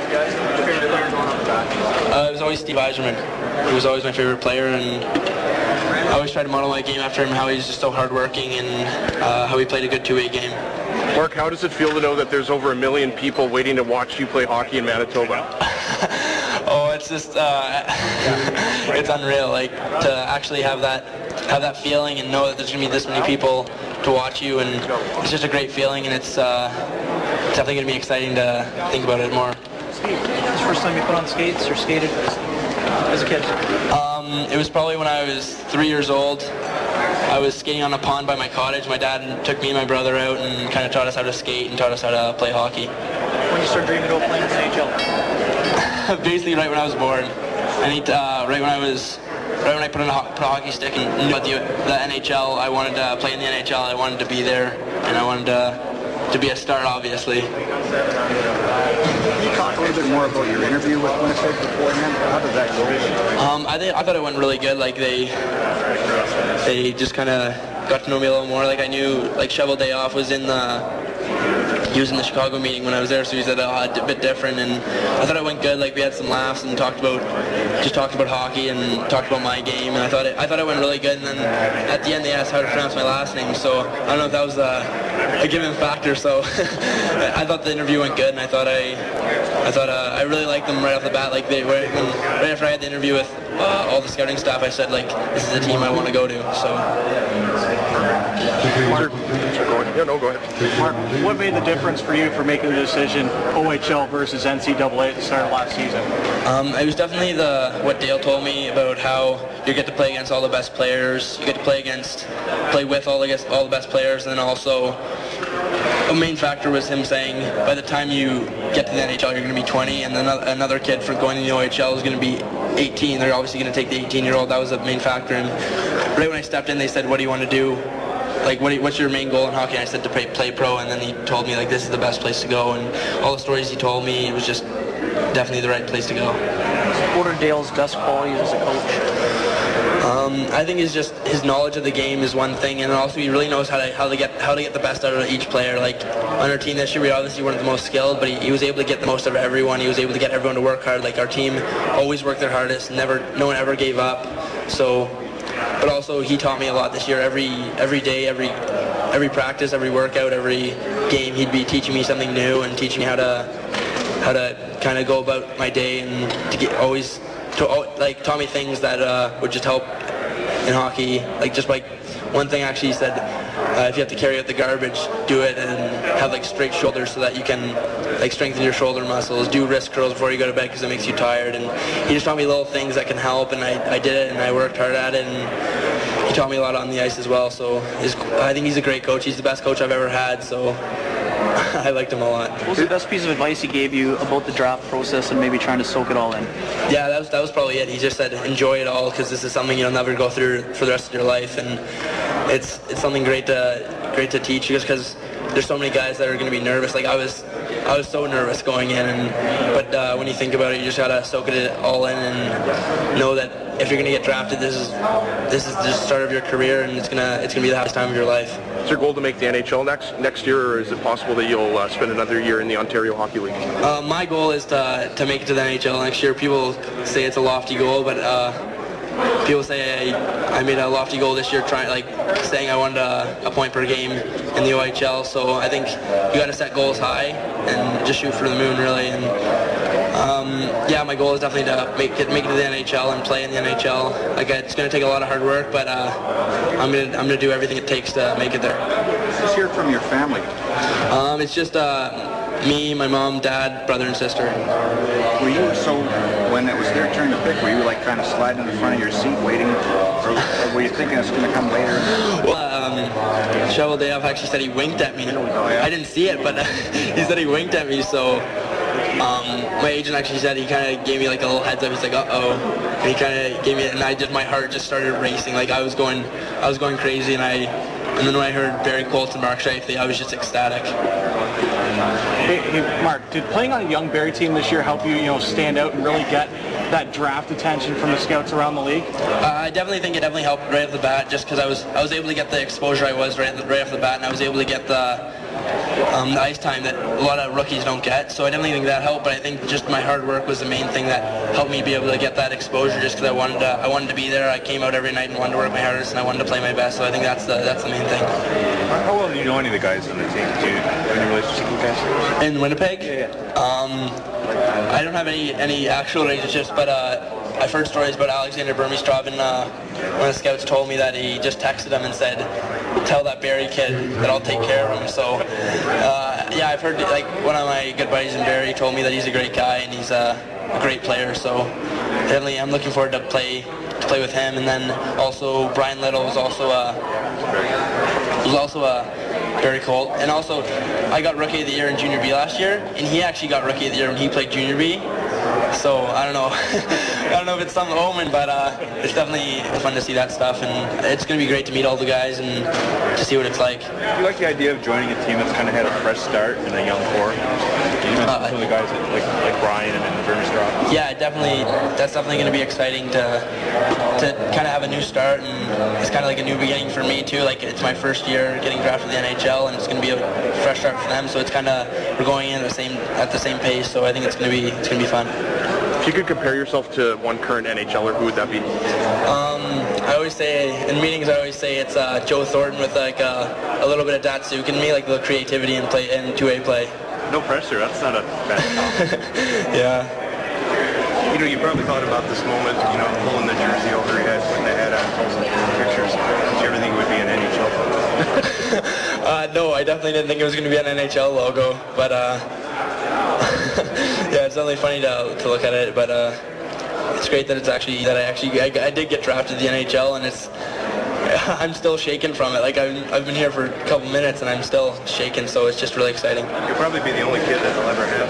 Uh, it was always Steve Yzerman. He was always my favorite player, and I always tried to model my game after him, how he's just so hardworking and uh, how he played a good two-way game. Mark, how does it feel to know that there's over a million people waiting to watch you play hockey in Manitoba? Oh, it's just, uh, it's unreal, like, to actually have that have that feeling and know that there's going to be this many people to watch you, and it's just a great feeling, and it's uh, definitely going to be exciting to think about it more. Is this the first time you put on skates or skated as a kid? Um, it was probably when I was three years old. I was skating on a pond by my cottage. My dad took me and my brother out and kind of taught us how to skate and taught us how to play hockey. When did you start dreaming about playing in the N H L? Basically right when I was born. I need to, uh, right when I was, right when I put on a, ho- put a hockey stick and knew about the, the N H L, I wanted to play in the N H L. I wanted to be there, and I wanted to, to be a star, obviously. Can you talk a little bit more about your interview with Winnipeg beforehand? How did that go? Um, I think I thought it went really good. Like they, they just kind of got to know me a little more. Like I knew, like Shovel Day Off was in the he was in the Chicago meeting when I was there, so he said, oh, a bit different, and I thought it went good. Like, we had some laughs and talked about, just talked about hockey and talked about my game, and I thought it, I thought it went really good. And then at the end, they asked how to pronounce my last name, so I don't know if that was a, a given factor. So I thought the interview went good, and I thought I, I thought uh, I really liked them right off the bat. Like, they were, when, right after I had the interview with uh, all the scouting staff, I said, like, this is the team I want to go to. So. Mark, yeah, no, go ahead. Mark, what made the difference for you for making the decision O H L versus N C double A at the start of last season? Um, it was definitely the what Dale told me about how you get to play against all the best players, you get to play against, play with all the all the best players, and then also a main factor was him saying by the time you get to the N H L you're going to be twenty, and then another kid for going to the O H L is going to be eighteen. They're obviously going to take the eighteen-year-old. That was a main factor. And right when I stepped in, they said, "What do you want to do? Like, what do you, what's your main goal in hockey?" And I said to play, play pro, and then he told me, like, this is the best place to go. And all the stories he told me, it was just definitely the right place to go. What are Dale's best qualities as a coach? Um, I think it's just his knowledge of the game is one thing, and also he really knows how to how to get how to get the best out of each player. Like on our team this year, we obviously weren't the most skilled, but he, he was able to get the most out of everyone. He was able to get everyone to work hard. Like our team always worked their hardest. Never, no one ever gave up. So. But also he taught me a lot this year. Every every day, every every practice, every workout, every game, he'd be teaching me something new and teaching me how to how to kind of go about my day and to get always to like taught me things that uh, would just help in hockey. Like just like one thing actually he said, uh, if you have to carry out the garbage, do it and have like straight shoulders so that you can like strengthen your shoulder muscles. Do wrist curls before you go to bed because it makes you tired. And he just taught me little things that can help, and I, I did it and I worked hard at it. And he taught me a lot on the ice as well. So his, I think he's a great coach. He's the best coach I've ever had. So I liked him a lot. What was the best piece of advice he gave you about the draft process and maybe trying to soak it all in? Yeah, that was that was probably it. He just said enjoy it all because this is something you'll never go through for the rest of your life, and it's it's something great to great to teach just because there's so many guys that are going to be nervous. Like I was I was so nervous going in, and but uh, when you think about it, you just gotta soak it all in and know that if you're gonna get drafted, this is this is the start of your career, and it's gonna it's gonna be the happiest time of your life. Is your goal to make the N H L next next year, or is it possible that you'll uh, spend another year in the Ontario Hockey League? Uh, my goal is to to make it to the N H L next year. People say it's a lofty goal, but uh, people say I, I made a lofty goal this year, trying like saying I wanted a, a point per game in the O H L. So I think you got to set goals high and just shoot for the moon, really. And um, yeah, my goal is definitely to make it make it to the N H L and play in the N H L. Like it's going to take a lot of hard work, but uh, I'm gonna I'm gonna do everything it takes to make it there. Let's hear it from your family. Um, it's just uh, me, my mom, dad, brother, and sister. Were you so when it was their turn to pick? Were you like kind of sliding in the front of your seat, waiting, or, or were you thinking it's going to come later? Well, um, Cheveldayoff actually said he winked at me. I didn't see it, but he said he winked at me. So um, my agent actually said he kind of gave me like a little heads up. He's like, uh oh, and he kind of gave me it, and I just my heart just started racing. Like I was going, I was going crazy, and I. And then when I heard Barry Colts and Mark Scheifele, I was just ecstatic. Hey, hey, Mark, did playing on a young Barry team this year help you, you know, stand out and really get that draft attention from the scouts around the league? Uh, I definitely think it definitely helped right off the bat, just because I was I was able to get the exposure I was right right off the bat, and I was able to get the um, the ice time that a lot of rookies don't get. So I definitely think that helped. But I think just my hard work was the main thing that helped me be able to get that exposure, just because I wanted to I wanted to be there. I came out every night and wanted to work my hardest, and I wanted to play my best. So I think that's the that's the main thing. How well do you know any of the guys on the team? Do you have any relationship with guys? In Winnipeg? Yeah, yeah. Um, I don't have any, any actual relationships, but uh, I've heard stories about Alexander Burmistrov, and uh, one of the scouts told me that he just texted him and said, tell that Barry kid that I'll take care of him. So, uh, yeah, I've heard, like, one of my good buddies in Barry told me that he's a great guy and he's a, a great player. So, definitely, I'm looking forward to play to play with him. And then also, Brian Little was also a, was also a Barry Colt. And also, I got Rookie of the Year in Junior B last year, and he actually got Rookie of the Year when he played Junior B. So, I don't know. don't know if it's some omen, but uh, it's definitely fun to see that stuff, and it's going to be great to meet all the guys and to see what it's like. Do you like the idea of joining a team that's kind of had a fresh start in a young core? You mentioned uh, some of the guys that, like like Brian and, and Vermeerstraw. Yeah, definitely. That's definitely going to be exciting to to kind of have a new start, and it's kind of like a new beginning for me too. Like it's my first year getting drafted to the N H L, and it's going to be a fresh start for them. So it's kind of we're going in at the same at the same pace. So I think it's going to be it's going to be fun. If you could compare yourself to one current N H L er, who would that be? Um, I always say, in meetings, I always say it's uh, Joe Thornton with like uh, a little bit of Datsuk in me, like the creativity and play and two-way play. No pressure. That's not a bad comment. Yeah. You know, you probably thought about this moment, you know, pulling the jersey over your head, putting the head on, posing pictures. Did you ever think it would be an N H L logo? uh, no, I definitely didn't think it was going to be an N H L logo, but uh, yeah, it's definitely funny to, to look at it, but uh, it's great that it's actually, that I actually, I, I did get drafted to the N H L, and it's, I'm still shaken from it. Like, I've, I've been here for a couple minutes, and I'm still shaken, so it's just really exciting. You'll probably be the only kid that'll ever have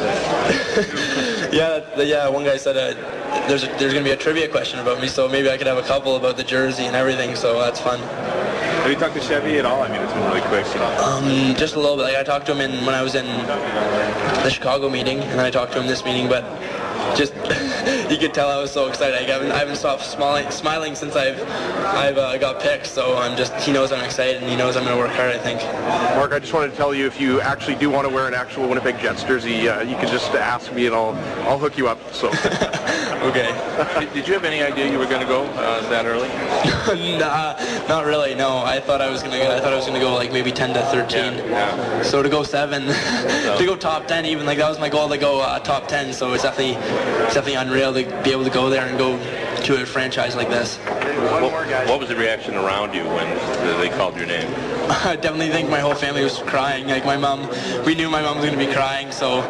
that. yeah, the, yeah, one guy said uh, there's, a, there's going to be a trivia question about me, so maybe I could have a couple about the jersey and everything, so that's fun. Have you talked to Chevy at all? I mean, it's been really quick. You know. Um, just a little bit. Like I talked to him in when I was in the Chicago meeting, and then I talked to him this meeting. But just you could tell I was so excited. Like, I haven't I haven't stopped smiling, smiling since I've I've uh, got picked. So I'm just he knows I'm excited, and he knows I'm going to work hard, I think. Mark, I just wanted to tell you, if you actually do want to wear an actual Winnipeg Jets jersey, uh, you can just ask me, and I'll I'll hook you up. So. Okay. Did, did you have any idea you were going to go uh, that early? Nah, not really. No, I thought I was gonna. I thought I was gonna go like maybe ten to thirteen. Yeah, yeah. So to go seven, to go top ten, even like that was my goal to go uh, top ten. So it's definitely, it's definitely unreal to be able to go there and go to a franchise like this. What, what was the reaction around you when they called your name? I definitely think my whole family was crying. Like my mom, we knew my mom was going to be crying. So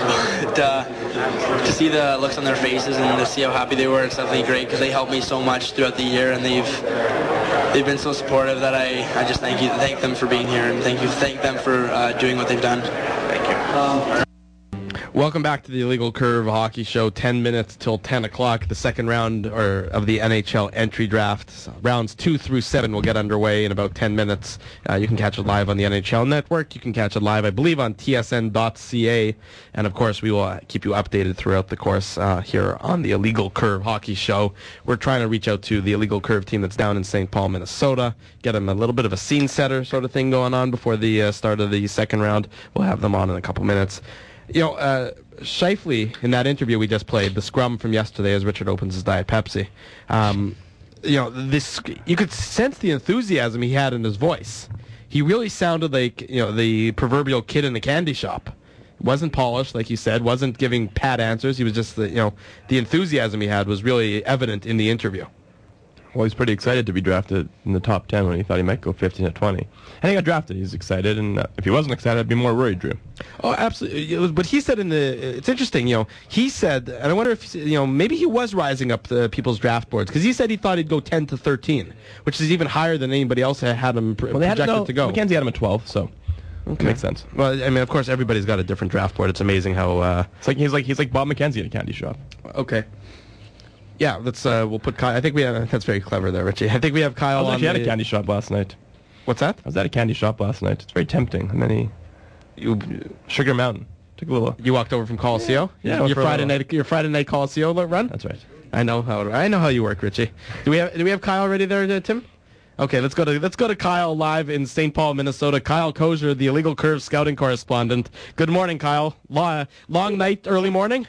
to, to see the looks on their faces and to see how happy they were, it's definitely great because they helped me so much throughout the year, and they've they've been so supportive that I, I just thank you, thank them for being here, and thank you, thank them for uh, doing what they've done. Thank you. Um, Welcome back to the Illegal Curve Hockey Show. Ten minutes till ten o'clock. The second round or of the N H L entry draft. So rounds two through seven will get underway in about ten minutes. Uh, you can catch it live on the N H L Network. You can catch it live, I believe, on T S N dot C A. And, of course, we will uh, keep you updated throughout the course uh, here on the Illegal Curve Hockey Show. We're trying to reach out to the Illegal Curve team that's down in Saint Paul, Minnesota, get them a little bit of a scene setter sort of thing going on before the uh, start of the second round. We'll have them on in a couple minutes. You know, uh, Scheifele, in that interview we just played, the scrum from yesterday as Richard opens his Diet Pepsi, um, you know, this you could sense the enthusiasm he had in his voice. He really sounded like, you know, the proverbial kid in the candy shop. Wasn't polished, like you said, wasn't giving pat answers. He was just, the, you know, the enthusiasm he had was really evident in the interview. Well, he's pretty excited to be drafted in the top ten when he thought he might go fifteen to twenty. And he got drafted. He's excited, and uh, if he wasn't excited, I'd be more worried, Drew. Oh, absolutely. It was, but he said in the, it's interesting, you know, he said, and I wonder if, you know, maybe he was rising up the people's draft boards, because he said he thought he'd go ten to thirteen, which is even higher than anybody else had, had him pr- well, they projected had to, no, to go. Mackenzie had him at twelve, so okay. It makes sense. Well, I mean, of course, everybody's got a different draft board. It's amazing how... Uh, it's like he's like he's like Bob McKenzie at a candy shop. Okay. Yeah, let's. Uh, we'll put Kyle. I think we have. That's very clever there, Richie. I think we have Kyle. I was on actually the, at a candy shop last night. What's that? I was at a candy shop last night. It's very tempting. And then he, you, Sugar Mountain. Took a little. You walked over from Coliseo. Yeah. Your, yeah your Friday night. Your Friday night Coliseo run. That's right. I know how. I know how you work, Richie. Do we have? Do we have Kyle already there, uh, Tim? Okay, let's go to let's go to Kyle live in Saint Paul, Minnesota. Kyle Kozer, the Illegal Curve scouting correspondent. Good morning, Kyle. Long, long night, early morning.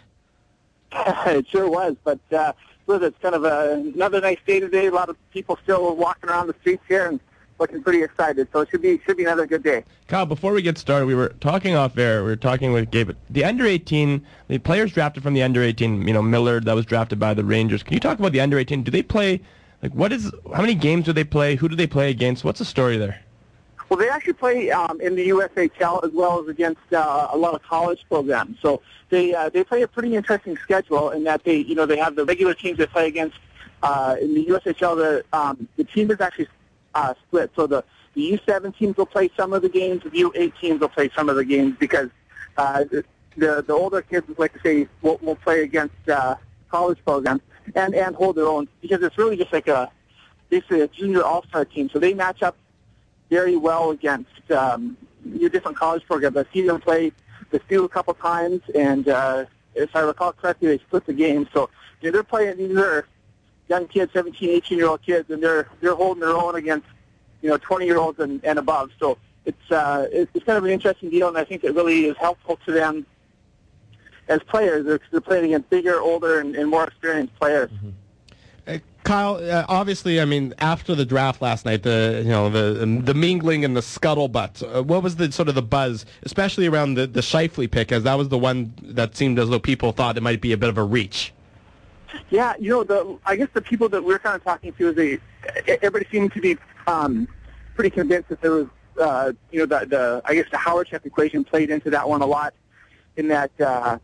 It sure was, but. Uh, It's kind of a, another nice day today. A lot of people still walking around the streets here and looking pretty excited. So it should be should be another good day. Kyle, before we get started, we were talking off air. We were talking with Gabe. The under eighteen, the players drafted from the under eighteen. You know, Millard that was drafted by the Rangers. Can you talk about the under eighteen? Do they play? Like, what is? How many games do they play? Who do they play against? What's the story there? Well, they actually play um, in the U S H L as well as against uh, a lot of college programs. So they uh, they play a pretty interesting schedule in that they you know they have the regular teams they play against. Uh, in the U S H L, the um, the team is actually uh, split. So the, the U seven teams will play some of the games, the U eight teams will play some of the games because uh, the the older kids, like I say, will, will play against uh, college programs. and and hold their own, because it's really just like a basically a junior all-star team. So they match up very well against um, your different college programs. I've seen them play the field a couple times, and uh, if I recall correctly, they split the game. So you know, they're playing, these are young kids, seventeen, eighteen-year-old kids, and they're they're holding their own against, you know, twenty-year-olds and, and above. So it's, uh, it's it's kind of an interesting deal, and I think it really is helpful to them as players. They're, they're playing against bigger, older, and, and more experienced players. Mm-hmm. Uh, Kyle, uh, obviously, I mean, after the draft last night, the you know the the mingling and the scuttlebutt. Uh, what was the sort of the buzz, especially around the the Scheifele pick, as that was the one that seemed as though people thought it might be a bit of a reach. Yeah, you know, the I guess the people that we're kind of talking to, is they everybody seemed to be um, pretty convinced that there was, uh, you know, the the I guess the Howard-Check equation played into that one a lot, in that uh,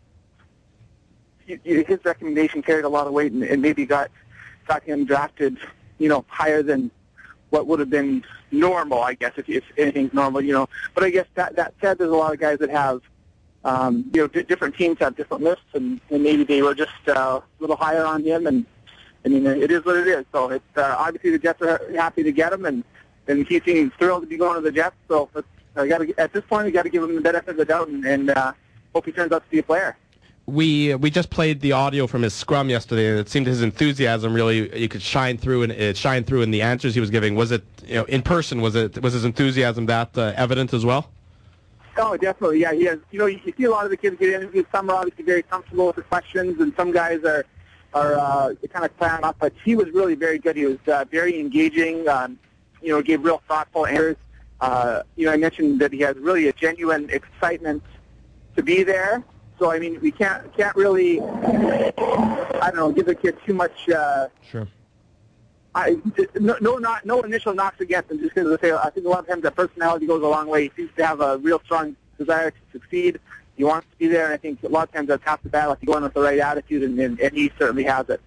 his recommendation carried a lot of weight and, and maybe got. got him drafted, you know, higher than what would have been normal, I guess, if, if anything's normal, you know. But I guess that, that said, there's a lot of guys that have, um, you know, d- different teams have different lists, and, and maybe they were just uh, a little higher on him, and, I mean, it is what it is. So it's, uh, obviously the Jets are happy to get him, and, and he seems thrilled to be going to the Jets. So it's, I gotta, at this point, we got to give him the benefit of the doubt, and, and uh, hope he turns out to be a player. We we just played the audio from his scrum yesterday, and it seemed his enthusiasm really you could shine through, and it shine through in the answers he was giving. Was it, you know, in person? Was it was his enthusiasm that uh, evident as well? Oh, definitely. Yeah, he has. You know, you, you see a lot of the kids get interviewed. Some are obviously very comfortable with the questions, and some guys are are uh, kind of clown off. But he was really very good. He was uh, very engaging. Um, you know, gave real thoughtful answers. Uh, you know, I mentioned that he has really a genuine excitement to be there. So I mean, we can't can't really, I don't know, give the kid too much. Uh, sure. I no no not no initial knocks against him, just because I say I think a lot of times that personality goes a long way. He seems to have a real strong desire to succeed. He wants to be there, and I think a lot of times that's half the battle if you go in with the right attitude, and, and, and he certainly has it.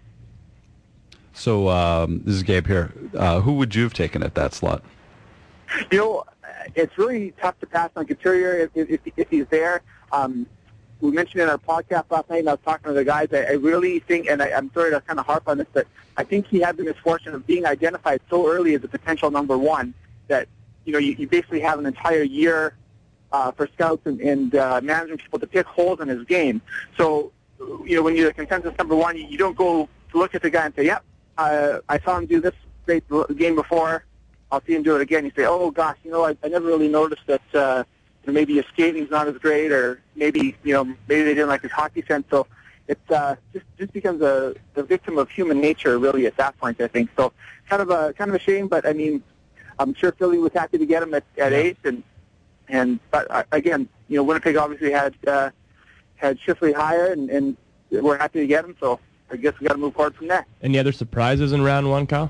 So um, this is Gabe here. Uh, who would you have taken at that slot? You know, it's really tough to pass on Couturier if, if, if he's there. Um, We mentioned in our podcast last night, and I was talking to the guys, I, I really think, and I, I'm sorry to kind of harp on this, but I think he had the misfortune of being identified so early as a potential number one that, you know, you, you basically have an entire year uh, for scouts and, and uh, management people to pick holes in his game. So, you know, when you're the consensus number one, you, you don't go to look at the guy and say, yep, uh, I saw him do this great game before, I'll see him do it again. You say, oh, gosh, you know, I, I never really noticed that uh, maybe his skating's not as great, or maybe, you know, maybe they didn't like his hockey sense. So it uh, just just becomes a, a victim of human nature, really, at that point, I think. So kind of a kind of a shame, but I mean, I'm sure Philly was happy to get him at, at eight, and and but uh, again, you know, Winnipeg obviously had uh, had Scheifele higher, and, and we're happy to get him. So I guess we got to move forward from there. Any other surprises in round one, Kyle?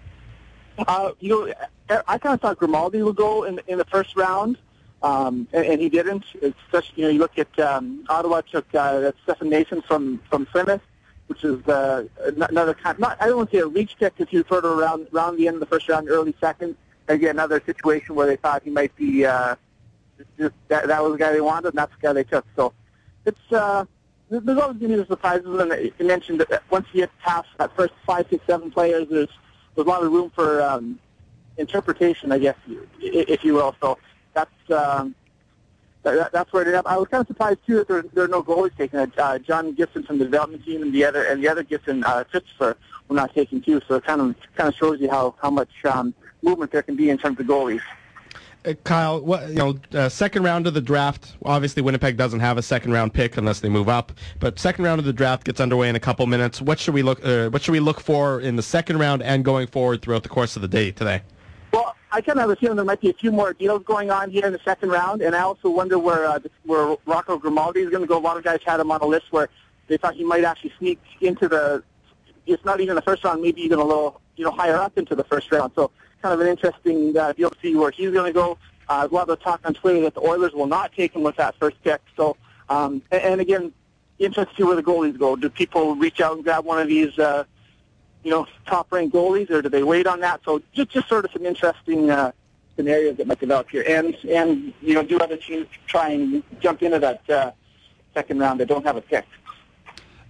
Uh, you know, I kind of thought Grimaldi would go in in the first round. Um, and, and he didn't. It's such, you know, you look at um, Ottawa took uh, Stefan Mason from from Plymouth, which is uh, another kind. Not I don't want to say a reach pick if you sort of around around the end of the first round, early second. Again, another situation where they thought he might be. Uh, just, that, that was the guy they wanted, and that's the guy they took. So it's uh, there's always going to be the surprises. And you mentioned that once you get past that first five, six, seven players, there's there's a lot of room for um, interpretation, I guess, if you will. So. That's um, that, that's where it is. I was kind of surprised too that there, there are no goalies taken. Uh, John Gibson from the development team, and the other and the other Gibson, uh, Christopher, were not taken too. So it kind of kind of shows you how how much um, movement there can be in terms of goalies. Uh, Kyle, what, you know, uh, second round of the draft. Obviously, Winnipeg doesn't have a second round pick unless they move up. But second round of the draft gets underway in a couple minutes. What should we look? Uh, what should we look for in the second round and going forward throughout the course of the day today? Well, I kind of have a feeling there might be a few more deals going on here in the second round, and I also wonder where uh, where Rocco Grimaldi is going to go. A lot of guys had him on a list where they thought he might actually sneak into the, it's not even the first round, maybe even a little, you know, higher up into the first round. So kind of an interesting uh, deal to see where he's going to go. Uh, a lot of talk on Twitter that the Oilers will not take him with that first pick. So, um, and, and again, interested to see where the goalies go. Do people reach out and grab one of these, uh, you know, top-ranked goalies, or do they wait on that? So just, just sort of some interesting uh, scenarios that might develop here. And, and you know, do other teams try and jump into that uh, second round that don't have a pick?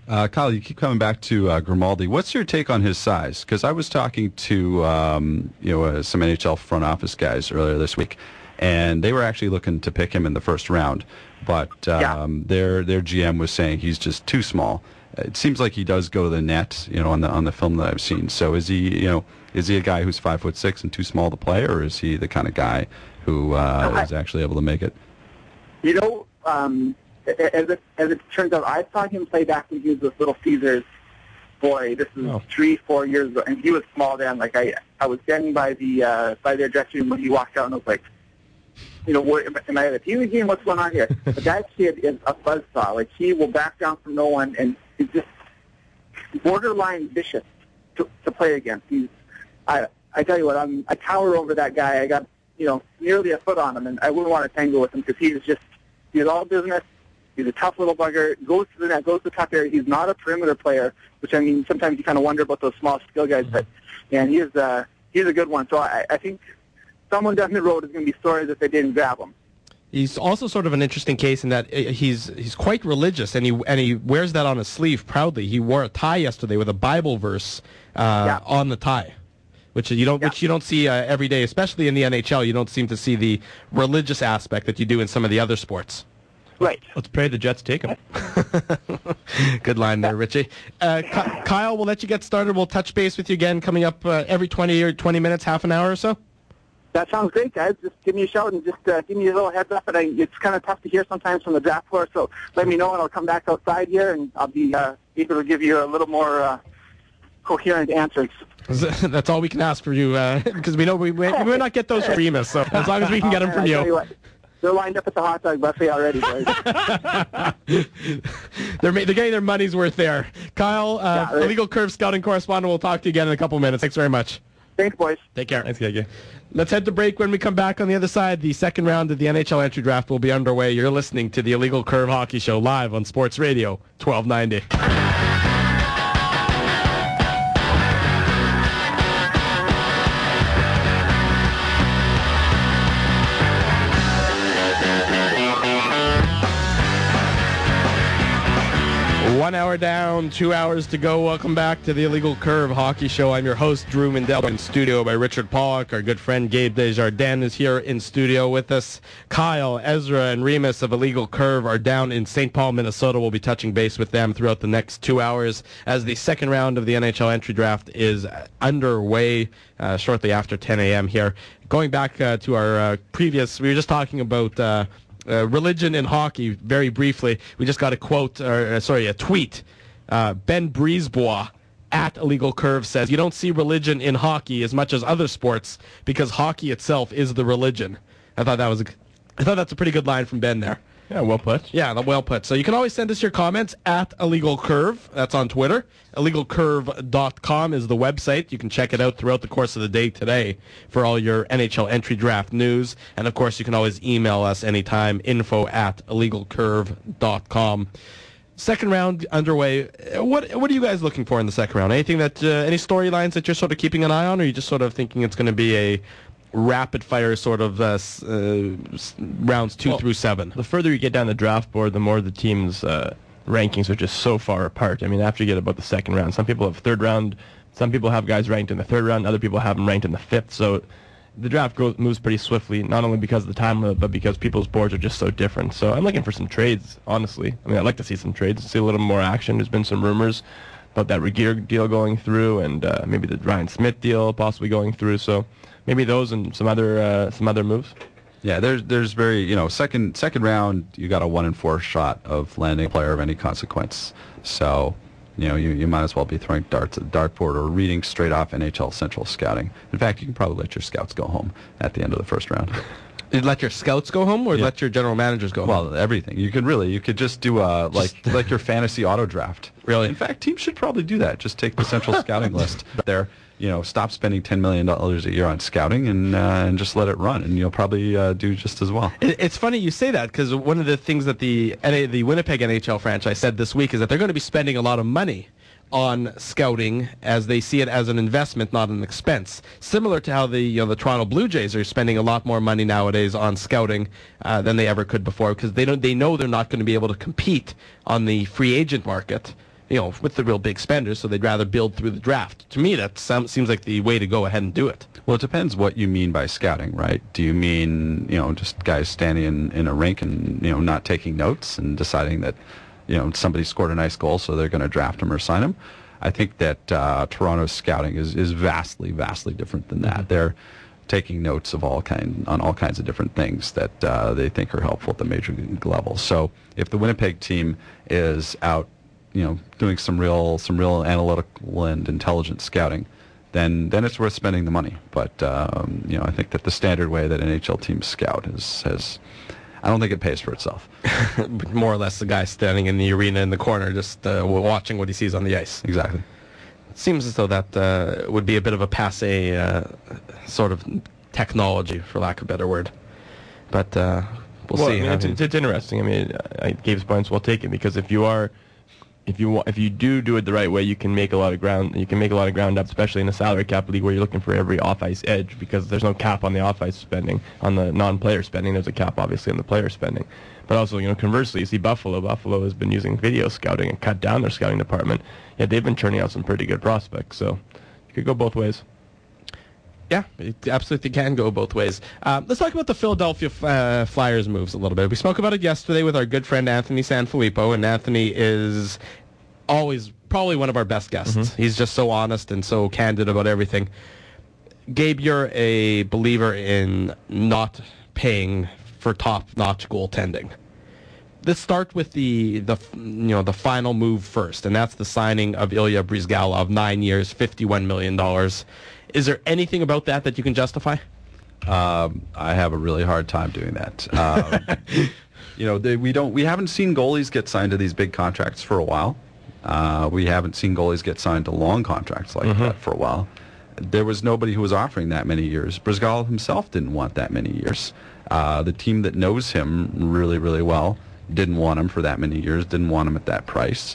Uh, Kyle, you keep coming back to uh, Grimaldi. What's your take on his size? Because I was talking to um, you know uh, some N H L front office guys earlier this week, and they were actually looking to pick him in the first round, but um, Yeah. their their G M was saying he's just too small. It seems like he does go to the net, you know, on the on the film that I've seen. So is he, you know, is he a guy who's five foot six and too small to play, or is he the kind of guy who uh, I- is actually able to make it? You know, um, as it as it turns out, I saw him play back when he was with Little Caesars. Boy, this is Oh. three, four years ago, and he was small then. Like I, I was standing by the uh, by their dressing room when he walked out, and I was like, you know, what, am, I- am I at a T V game? What's going on here? But that kid is a buzzsaw. Like he will back down from no one, and he's just borderline vicious to, to play against. He's, I, I tell you what, I'm, I tower over that guy. I got, you know, nearly a foot on him, and I wouldn't want to tangle with him because he's just, he's all business. He's a tough little bugger. Goes to the net, goes to the top area. He's not a perimeter player, which I mean, sometimes you kind of wonder about those small skill guys. But man, he is, uh, he's a good one. So I, I think someone down the road is going to be sorry that they didn't grab him. He's also sort of an interesting case in that uh, he's he's quite religious, and he and he wears that on his sleeve proudly. He wore a tie yesterday with a Bible verse uh, Yeah. on the tie, which you don't which you don't see uh, every day, especially in the N H L. You don't seem to see the religious aspect that you do in some of the other sports. Right. Let's pray the Jets take him. Good line there, Richie. Uh, Ky- Kyle, we'll let you get started. We'll touch base with you again coming up uh, every twenty or twenty minutes, half an hour or so. That sounds great, guys. Just give me a shout and just uh, give me a little heads up. And I, it's kind of tough to hear sometimes from the draft floor, so let me know, and I'll come back outside here, and I'll be uh, able to give you a little more uh, coherent answers. That's all we can ask for you, because we know we, we we may not get those from Remus. So as long as we can get them Oh, from man, I tell you. what, they're lined up at the hot dog buffet already, boys. they're ma- they're getting their money's worth there. Kyle, uh, Yeah, right. Illegal Curve scouting correspondent. We'll talk to you again in a couple minutes. Thanks very much. Thanks, boys. Take care. Thanks, Gage. Let's head to break. When we come back on the other side, the second round of the N H L entry draft will be underway. You're listening to the Illegal Curve Hockey Show live on Sports Radio twelve ninety. One hour down, two hours to go. Welcome back to the Illegal Curve Hockey Show. I'm your host, Drew Mindell, in studio by Richard Pollock. Our good friend Gabe Desjardins is here in studio with us. Kyle, Ezra, and Remus of Illegal Curve are down in Saint Paul, Minnesota. We'll be touching base with them throughout the next two hours as the second round of the N H L entry draft is underway uh, shortly after ten a.m. here. Going back uh, to our uh, previous, we were just talking about... Uh, Uh, religion in hockey, very briefly. We just got a quote, or uh, sorry, a tweet. Uh, Ben Brisebois at Illegal Curve says, "You don't see religion in hockey as much as other sports because hockey itself is the religion." I thought that was a, I thought that's a pretty good line from Ben there. Yeah, well put. Yeah, well put. So you can always send us your comments at Illegal Curve. That's on Twitter. illegal curve dot com is the website. You can check it out throughout the course of the day today for all your N H L entry draft news. And, of course, you can always email us anytime, info at illegal curve dot com. Second round underway. What what are you guys looking for in the second round? Anything that, uh, any storylines that you're sort of keeping an eye on, or are you just sort of thinking it's going to be a rapid fire sort of uh, s- uh, s- rounds two Well, through seven? The further you get down the draft board, the more the team's uh, rankings are just so far apart. I mean, after you get about the second round, some people have third round, some people have guys ranked in the third round, other people have them ranked in the fifth. So the draft grows, moves pretty swiftly, not only because of the time limit, but because people's boards are just so different. So I'm looking for some trades, honestly. I mean, I'd like to see some trades, see a little more action. There's been some rumors about that Regeer deal going through, and uh, maybe the Ryan Smith deal possibly going through. So maybe those and some other uh, some other moves. Yeah, there's there's very you know second second round you got a one in four shot of landing a player of any consequence. So you know you, you might as well be throwing darts at the dartboard or reading straight off N H L Central scouting. In fact, you can probably let your scouts go home at the end of the first round. You'd let your scouts go home, or Yeah. let your general managers go home? Well, everything. You could really you could just do uh like like your fantasy auto draft. Really? In fact, teams should probably do that. Just take the Central scouting list there. You know, stop spending ten million dollars a year on scouting and uh, and just let it run, and you'll probably uh, do just as well. It, it's funny you say that, because one of the things that the N A the Winnipeg N H L franchise said this week is that they're going to be spending a lot of money on scouting as they see it as an investment, not an expense. Similar to how the you know the Toronto Blue Jays are spending a lot more money nowadays on scouting uh, than they ever could before, because they don't they know they're not going to be able to compete on the free agent market you know, with the real big spenders, so they'd rather build through the draft. To me, that sounds, seems like the way to go ahead and do it. Well, it depends what you mean by scouting, right? Do you mean, you know, just guys standing in, in a rink and, you know, not taking notes and deciding that, you know, somebody scored a nice goal, so they're going to draft him or sign him? I think that uh, Toronto's scouting is, is vastly, vastly different than that. Mm-hmm. They're taking notes of all kind on all kinds of different things that uh, they think are helpful at the major league level. So if the Winnipeg team is out, you know, doing some real some real analytical and intelligent scouting, then then it's worth spending the money. But um, you know, I think that the standard way that N H L teams scout is has, I don't think it pays for itself. More or less, the guy standing in the arena in the corner, just uh, watching what he sees on the ice. Exactly. It seems as though that uh, would be a bit of a passé uh, sort of technology, for lack of a better word. But uh, we'll, well see. I mean, it's, it's, it's interesting. I mean, I, Gabe's points well taken, because if you are, if you if you do do it the right way, you can make a lot of ground. You can make a lot of ground up, especially in a salary cap league where you're looking for every off-ice edge, because there's no cap on the off-ice spending. On the non-player spending, there's a cap, obviously, on the player spending. But also, you know, conversely, you see Buffalo. Buffalo has been using video scouting and cut down their scouting department. Yeah, they've been churning out some pretty good prospects. So you could go both ways. Yeah, it absolutely can go both ways. Uh, let's talk about the Philadelphia uh, Flyers moves a little bit. We spoke about it yesterday with our good friend Anthony Sanfilippo, and Anthony is always probably one of our best guests. Mm-hmm. He's just so honest and so candid about everything. Gabe, you're a believer in not paying for top-notch goaltending. Let's start with the the you know the final move first, and that's the signing of Ilya Bryzgalov, nine years, fifty-one million dollars. Is there anything about that that you can justify? Um, I have a really hard time doing that. Um, you know, they, we don't we haven't seen goalies get signed to these big contracts for a while. Uh, we haven't seen goalies get signed to long contracts like mm-hmm. that for a while. There was nobody who was offering that many years. Bryzgalov himself didn't want that many years. Uh, the team that knows him really, really well didn't want him for that many years, didn't want him at that price.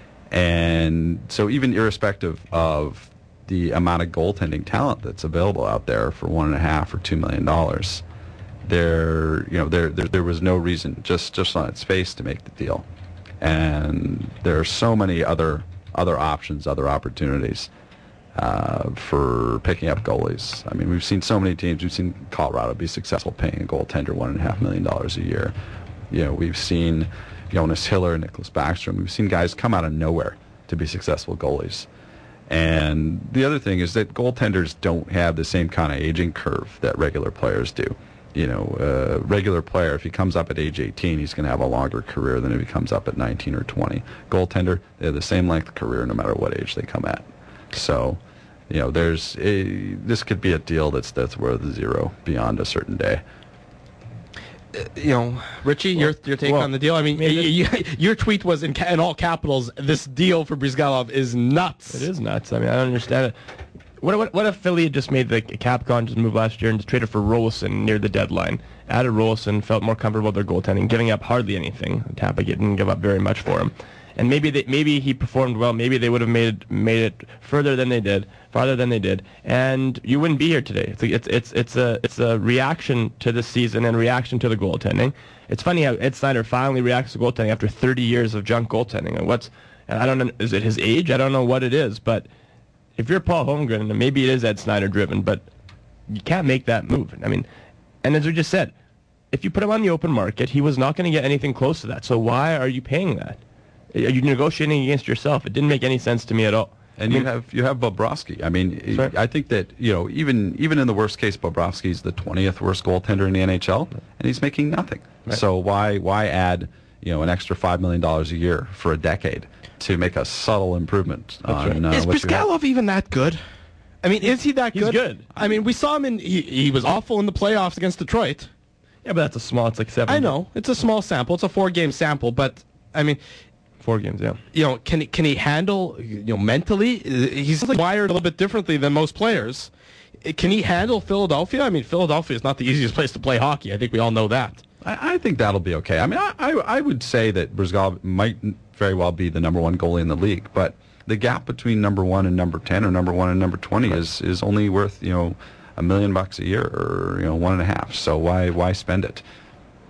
And so even irrespective of the amount of goaltending talent that's available out there for one and a half or two million dollars, there, you know, there, there, there was no reason just, just on its face to make the deal. And there are so many other, other options, other opportunities uh, for picking up goalies. I mean, we've seen so many teams. We've seen Colorado be successful paying a goaltender one and a half million dollars a year. You know, we've seen Jonas Hiller, Nicholas Backstrom. We've seen guys come out of nowhere to be successful goalies. And the other thing is that goaltenders don't have the same kind of aging curve that regular players do. You know, a uh, regular player, if he comes up at age eighteen, he's going to have a longer career than if he comes up at nineteen or twenty. Goaltender, they have the same length of career no matter what age they come at. So, you know, there's a, this could be a deal that's that's worth zero beyond a certain day. You know, Richie, well, your your take well, on the deal. I mean, you, you, your tweet was in, ca- in all capitals. This deal for Bryzgalov is nuts. It is nuts. I mean, I don't understand it. What what, what if Philly had just made the cap conscious move last year and just traded for Rolison near the deadline? Added Rolison, felt more comfortable with their goaltending, giving up hardly anything. Tampa didn't give up very much for him. And maybe they, maybe he performed well. Maybe they would have made made it further than they did, farther than they did, and you wouldn't be here today. It's a, it's it's it's a it's a reaction to the season and reaction to the goaltending. It's funny how Ed Snyder finally reacts to goaltending after thirty years of junk goaltending. And what's I don't know, is it his age? I don't know what it is, but if you're Paul Holmgren, and maybe it is Ed Snyder driven, but you can't make that move. I mean, and as we just said, if you put him on the open market, he was not going to get anything close to that. So why are you paying that? Are you negotiating against yourself? It didn't make any sense to me at all. And I mean, you have you have Bobrovsky. I mean, sorry? I think that, you know, even even in the worst case, Bobrovsky's the twentieth worst goaltender in the N H L, and he's making nothing. Right. So why why add, you know, an extra five million dollars a year for a decade to make a subtle improvement? On, right. uh, is Bryzgalov even that good? I mean, is he that he's good? He's good. I mean, we saw him in. He, he was awful in the playoffs against Detroit. Yeah, but that's a small. It's like seven. I know it's a small sample. It's a four-game sample, but I mean. Four games, yeah. You know, can he, can he handle, you know, mentally? He's like wired a little bit differently than most players. Can he handle Philadelphia? I mean, Philadelphia is not the easiest place to play hockey. I think we all know that. I, I think that'll be okay. I mean, I, I, I would say that Bryzgalov might very well be the number one goalie in the league, but the gap between number one and number ten or number one and number twenty right. is, is only worth, you know, a million bucks a year or, you know, one and a half. So why why spend it?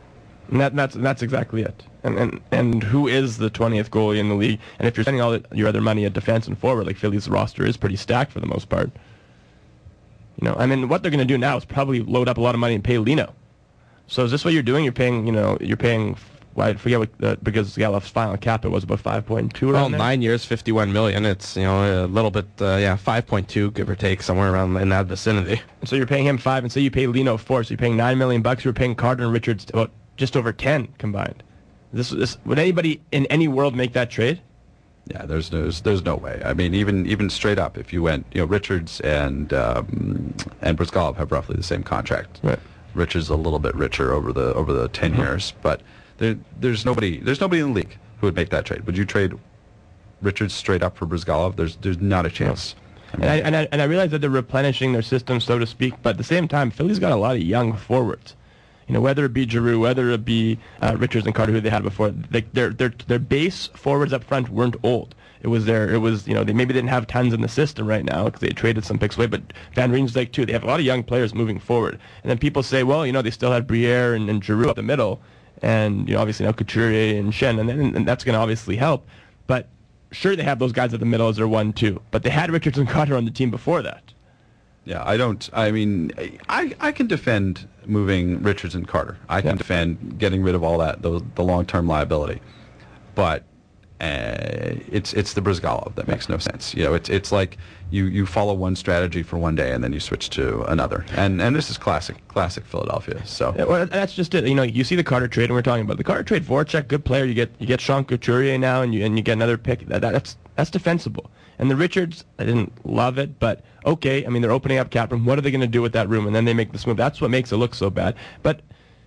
And that, that's that's exactly it. And, and and who is the twentieth goalie in the league? And if you're spending all the, your other money at defense and forward, like Philly's roster is pretty stacked for the most part. You know, I mean, what they're going to do now is probably load up a lot of money and pay Lino. So is this what you're doing? You're paying, you know, you're paying. Well, I forget what uh, because Gallups' final cap it was about five point two. Well, nine years, fifty-one million. It's you know a little bit, uh, yeah, five point two, give or take, somewhere around in that vicinity. So you're paying him five, and say you pay Lino four, so you're paying nine million bucks. You're paying Carter and Richards about just over ten combined. This, this would anybody in any world make that trade? Yeah, there's no, there's, there's no way. I mean, even even straight up, if you went, you know, Richards and um, and Brizgalov have roughly the same contract. Right. Richards a little bit richer over the over the ten mm-hmm. years, but there, there's nobody there's nobody in the league who would make that trade. Would you trade Richards straight up for Brizgalov? There's there's not a chance. I mean, and I and I and I realize that they're replenishing their system, so to speak, but at the same time, Philly's got a lot of young forwards. You know, whether it be Giroux, whether it be uh, Richards and Carter, who they had before, they, their their their base forwards up front weren't old. It was their it was you know they maybe didn't have tons in the system right now because they traded some picks away. But Van Riemsdyk too, they have a lot of young players moving forward. And then people say, well, you know, they still had Briere and, and Giroux up the middle, and you know obviously now Couturier and Shen, and, and, and that's going to obviously help. But sure, they have those guys at the middle as their one two, but they had Richards and Carter on the team before that. Yeah, I don't. I mean, I I can defend moving Richards and Carter. I can yeah. defend getting rid of all that, the, the long-term liability. But uh, it's it's the Brizgalov that makes no sense. You know, it's it's like you, you follow one strategy for one day and then you switch to another. And and this is classic classic Philadelphia. So yeah, well, that's just it. You know, you see the Carter trade, and we're talking about the Carter trade. Voracek, good player. You get you get Sean Couturier now, and you and you get another pick. That, that, that's that's defensible. And the Richards, I didn't love it, but okay. I mean, they're opening up cap room. What are they going to do with that room? And then they make this move. That's what makes it look so bad. But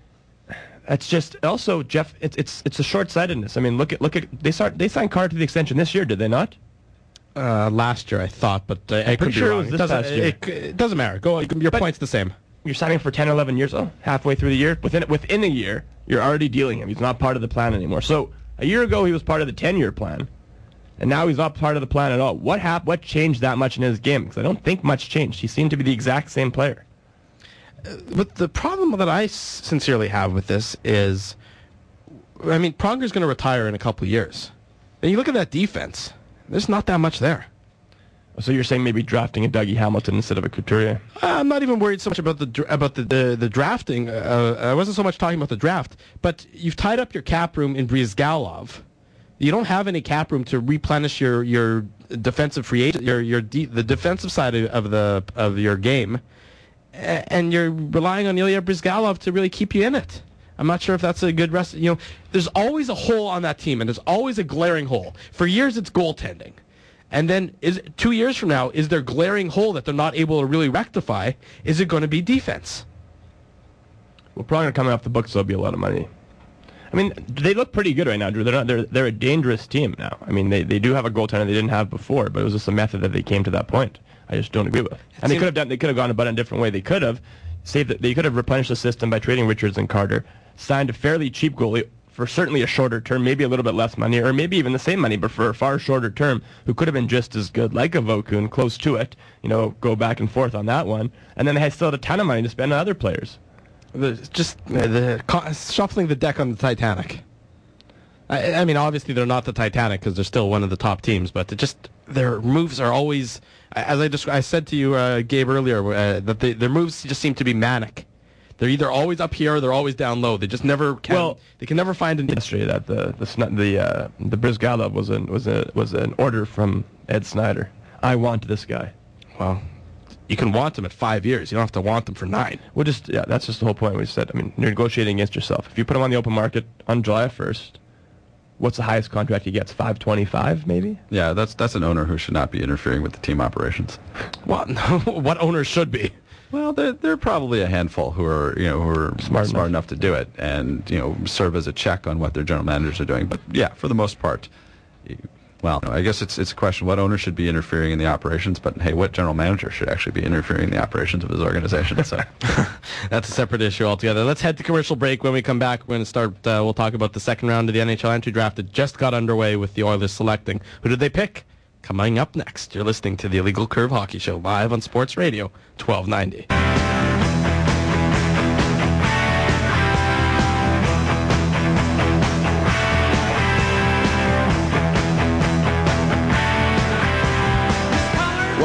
it's just also, Jeff. It's it's it's a short-sightedness. I mean, look at look at they start they signed Carter to the extension this year, did they not? Uh, last year, I thought, but uh, I could be sure wrong. It, was it, this doesn't, past year. It, it doesn't matter. Go. Your but point's the same. You're signing for ten or eleven years. Oh, halfway through the year, within within a year, you're already dealing him. He's not part of the plan anymore. So a year ago, he was part of the ten-year plan. And now he's not part of the plan at all. What hap- What changed that much in his game? Because I don't think much changed. He seemed to be the exact same player. Uh, but the problem that I s- sincerely have with this is, I mean, Pronger's going to retire in a couple of years. And you look at that defense, there's not that much there. So you're saying maybe drafting a Dougie Hamilton instead of a Couturier? Uh, I'm not even worried so much about the dra- about the the, the drafting. Uh, I wasn't so much talking about the draft. But you've tied up your cap room in Brizgalov. You don't have any cap room to replenish your, your defensive free agent, your your de- the defensive side of, of the of your game, a- and you're relying on Ilya Brizgalov to really keep you in it. I'm not sure if that's a good rest. You know, there's always a hole on that team, and there's always a glaring hole. For years, it's goaltending, and then is two years from now, is their glaring hole that they're not able to really rectify? Is it going to be defense? Well, Pronger coming off the books, there'll be a lot of money. I mean, they look pretty good right now, Drew. They're not, they're they're a dangerous team now. I mean, they, they do have a goaltender they didn't have before, but it was just a method that they came to that point. I just don't agree with. And they could have done they could have gone about it in a different way. They could have saved it. They could have replenished the system by trading Richards and Carter, signed a fairly cheap goalie for certainly a shorter term, maybe a little bit less money, or maybe even the same money, but for a far shorter term, who could have been just as good, like a Vokun, close to it. You know, go back and forth on that one, and then they had still had a ton of money to spend on other players. The, just uh, the co- shuffling the deck on the Titanic. I, I mean, obviously they're not the Titanic because they're still one of the top teams, but it just their moves are always, as I just I said to you, uh, Gabe, earlier, uh, that they, their moves just seem to be manic. They're either always up here or they're always down low. They just never can. Well, they can never find an history that the the the uh, the Brizgalov was an was a was an order from Ed Snyder. I want this guy. Well, you can want them at five years. You don't have to want them for nine. Well, just yeah, that's just the whole point. We said. I mean, you're negotiating against yourself. If you put him on the open market on July first, what's the highest contract he gets? five twenty-five, maybe. Yeah, that's that's an owner who should not be interfering with the team operations. Well, what owners should be? Well, there there are probably a handful who are you know who are smart, smart enough. enough to do it and you know serve as a check on what their general managers are doing. But yeah, for the most part, you, well, I guess it's it's a question what owner should be interfering in the operations. But hey, what general manager should actually be interfering in the operations of his organization? So that's a separate issue altogether. Let's head to commercial break. When we come back, we're going to start. Uh, we'll talk about the second round of the N H L entry draft that just got underway with the Oilers selecting. Who did they pick? Coming up next, you're listening to the Illegal Curve Hockey Show live on Sports Radio twelve ninety.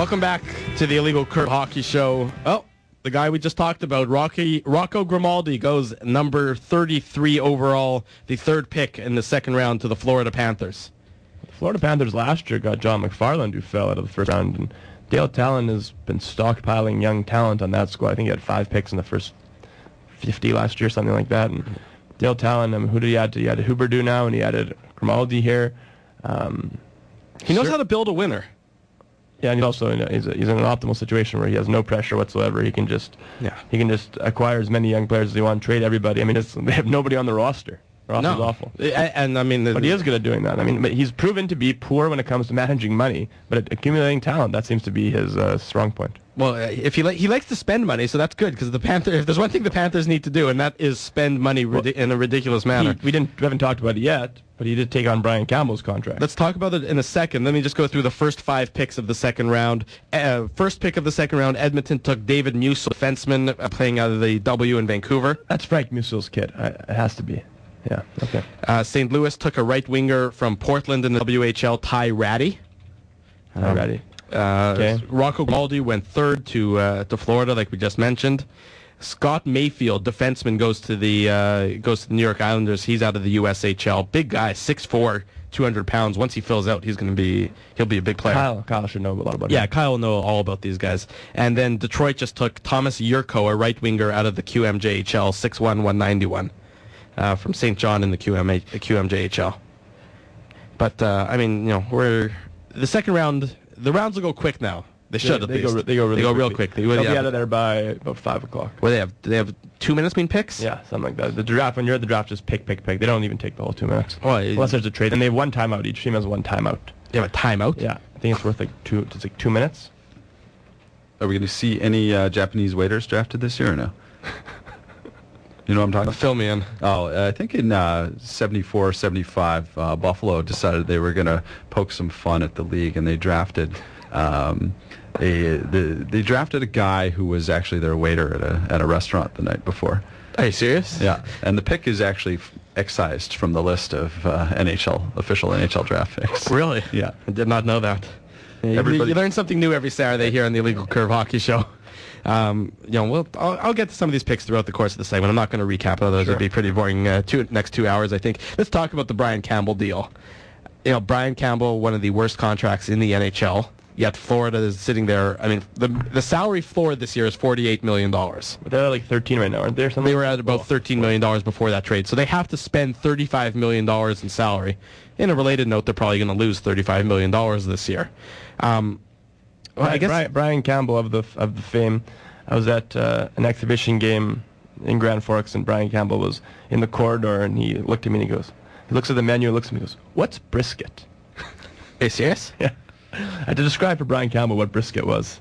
Welcome back to the Illegal Curve Hockey Show. Oh, the guy we just talked about, Rocky Rocco Grimaldi, goes number thirty-three overall, the third pick in the second round to the Florida Panthers. The Florida Panthers last year got John McFarland, who fell out of the first round, and Dale Talon has been stockpiling young talent on that squad. I think he had five picks in the first fifty last year, something like that. And Dale Talon, I mean, who did he add to? He added Huberdeau now, and he added Grimaldi here. Um, he knows sure. how to build a winner. Yeah, and he's also in a, he's, a, he's in an optimal situation where he has no pressure whatsoever. He can just yeah. he can just acquire as many young players as he wants, trade everybody. I mean, it's, they have nobody on the roster. The roster's no. awful. I, and I mean, the, but he is good at doing that. I mean, but he's proven to be poor when it comes to managing money, but at accumulating talent, that seems to be his uh, strong point. Well, if he li- he likes to spend money, so that's good because the Panther. If there's one thing the Panthers need to do, and that is spend money well, ridi- in a ridiculous manner. He, we didn't we haven't talked about it yet, but he did take on Brian Campbell's contract. Let's talk about it in a second. Let me just go through the first five picks of the second round. Uh, first pick of the second round, Edmonton took David Musil, defenseman uh, playing out of the W in Vancouver. That's Frank Musil's kid. I, it has to be. Yeah. Okay. Uh, Saint Louis took a right winger from Portland in the W H L, Ty Ratty. Ty um, Ratty. Uh, okay. Rocco Grimaldi went third to uh, to Florida, like we just mentioned. Scott Mayfield, defenseman, goes to the uh, goes to the New York Islanders. He's out of the U S H L. Big guy, six foot four, two hundred pounds. Once he fills out, he's going to be he'll be a big player. Kyle, Kyle should know a lot about yeah, him. Kyle will know all about these guys. And then Detroit just took Thomas Yurko, a right winger out of the Q M J H L, six one, one ninety-one, uh, from Saint John in the Q M J H L. But uh, I mean, you know, we're the second round. The rounds will go quick now. They should. They, at they least. go. They go really. They go quickly. real quick. They, They'll they be have, out of there by about five o'clock. What do they have? Do they have two minutes between picks? Yeah, something like that. The draft. When you're at the draft, just pick, pick, pick. They don't even take the whole two minutes. Oh, unless there's a trade, and they have one timeout. Each team has one timeout. They have a timeout. Yeah, I think it's worth like two. It's like two minutes. Are we going to see any uh, Japanese waiters drafted this year or no? You know what I'm talking about? Fill me in. Oh, uh, I think in uh, seventy-four, seventy-five, uh, Buffalo decided they were going to poke some fun at the league, and they drafted um, a the, they drafted a guy who was actually their waiter at a at a restaurant the night before. Are you serious? Yeah, and the pick is actually f- excised from the list of uh, N H L official N H L draft picks. Really? Yeah, I did not know that. Yeah, Everybody, you learn something new every Saturday here on the Illegal Curve Hockey Show. Um, you know, we'll, I'll, I'll get to some of these picks throughout the course of the segment. I'm not going to recap it, otherwise Sure. it'd be pretty boring. Uh, two next two hours, I think. Let's talk about the Brian Campbell deal. You know, Brian Campbell, one of the worst contracts in the N H L. Yet Florida is sitting there. I mean, the the salary floor this year is forty-eight million dollars. But they're at like thirteen right now, aren't they? Or something? They were at about thirteen million dollars before that trade. So they have to spend thirty-five million dollars in salary. In a related note, they're probably going to lose thirty-five million dollars this year. Um, well, Brian, I guess Brian, Brian Campbell of the of the fame. I was at uh, an exhibition game in Grand Forks, and Brian Campbell was in the corridor, and he looked at me and he goes, he looks at the menu, looks at me, and goes, "What's brisket?" Are you serious? Yeah. I had to describe for Brian Campbell what brisket was.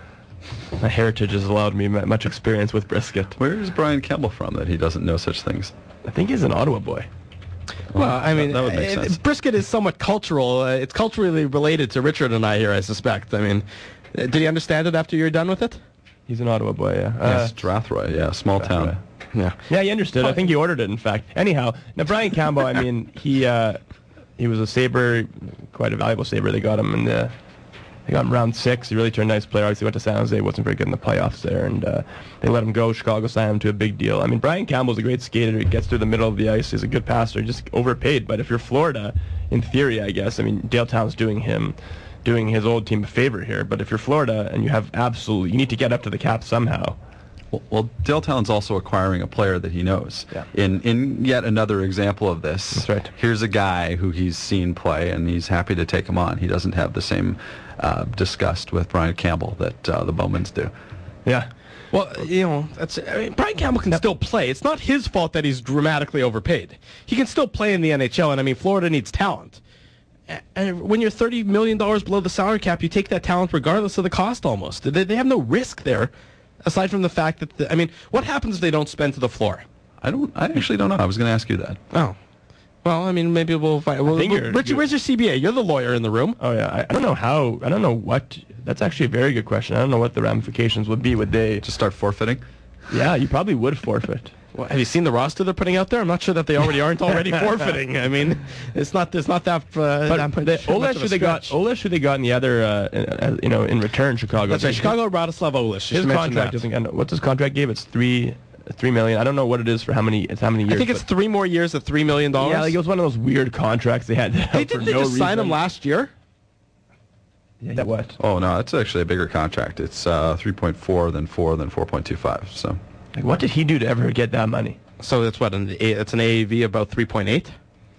My heritage has allowed me much experience with brisket. Where is Brian Campbell from that he doesn't know such things? I think he's an Ottawa boy. Well, I mean, that, that would make uh, sense. brisket is somewhat cultural. Uh, it's culturally related to Richard and I here, I suspect. I mean, uh, did he understand it after you're done with it? He's an Ottawa boy, yeah. Uh, Uh, Strathroy, yeah, small Strathroy. town. Yeah. Yeah, he understood. I think he ordered it, in fact. Anyhow, now Brian Campbell, I mean, he uh, he was a Sabre, quite a valuable Sabre. They got him in the, they got him round six. He really turned a nice player. Obviously went to San Jose, wasn't very good in the playoffs there, and uh, they let him go. Chicago signed him to a big deal. I mean, Brian Campbell's a great skater. He gets through the middle of the ice. He's a good passer. Just overpaid. But if you're Florida, in theory, I guess, I mean, Dale Talon's doing him, doing his old team a favor here. But if you're Florida and you have absolutely, you need to get up to the cap somehow. Well, well, Dale Talon's also acquiring a player that he knows. Yeah. In in yet another example of this, That's right. Here's a guy who he's seen play, and he's happy to take him on. He doesn't have the same uh, disgust with Brian Campbell that uh, the Bowmans do. Yeah. Well, you know, that's. I mean, Brian Campbell can still play. It's not his fault that he's dramatically overpaid. He can still play in the N H L, and I mean, Florida needs talent. And when you're thirty million dollars below the salary cap, you take that talent regardless of the cost almost. They, they have no risk there, aside from the fact that, the, I mean, what happens if they don't spend to the floor? I don't. I actually don't know. I was going to ask you that. Oh. Well, I mean, maybe we'll find. Well, think well, you're- Richie, you're- where's your C B A? You're the lawyer in the room. Oh yeah, I, I don't know how. I don't know what. That's actually a very good question. I don't know what the ramifications would be. Would they Just start forfeiting? Yeah, you probably would forfeit. Well, have you seen the roster they're putting out there? I'm not sure that they already aren't already forfeiting. I mean, it's not it's not that. Uh, But that much, the much Olesh of who a they got, stretch. Olesh who they got in the other, uh, uh, you know, in return, Chicago. That's right. Chicago Radoslav Olesh. His contract isn't. And what's his contract gave? It's three, three million. I don't know what it is for how many. It's how many years. I think it's three more years at three million dollars. Yeah, like it was one of those weird contracts they had. They did. They no just sign reason. him last year. Yeah, what? Oh no, it's actually a bigger contract. It's uh, three point four, then four, then four point two five. So, like, what did he do to ever get that money? So it's what an A- it's an A A V about three point eight.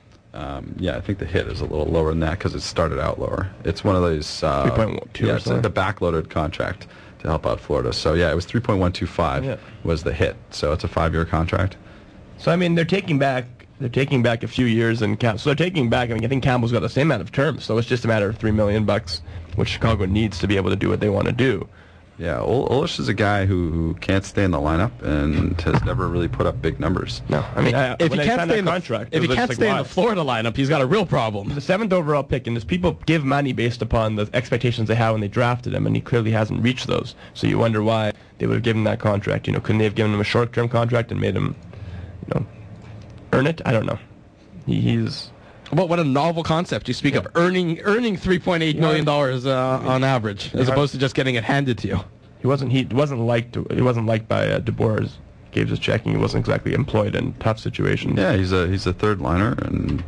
Um, yeah, I think the hit is a little lower than that because it started out lower. It's one of those uh, three point two Yeah, or it's like something. the backloaded contract to help out Florida. So yeah, it was three point one two five Yeah. was the hit. So it's a five-year contract. So I mean, they're taking back. They're taking back a few years in Cam. So they're taking back. I mean, I think Campbell's got the same amount of terms. So it's just a matter of three million bucks, which Chicago needs to be able to do what they want to do. Yeah, Ol- Olesh is a guy who, who can't stay in the lineup and has never really put up big numbers. No, I mean, I, if when he I can't signed stay that in the contract, if it he was can't like, stay in why? the Florida lineup, he's got a real problem. The seventh overall pick, and there's people give money based upon the expectations they had when they drafted him, and he clearly hasn't reached those. So you wonder why they would have given him that contract. You know, couldn't they have given him a short-term contract and made him, you know, earn it? I don't know. He, he's. What what a novel concept you speak Yeah. of, earning earning three point eight million dollars uh, on average, as Yeah. opposed to just getting it handed to you. He wasn't. He wasn't liked. He wasn't liked by uh, DeBoer. Gave his checking. He wasn't exactly employed in tough situations. Yeah, he's a he's a third liner, and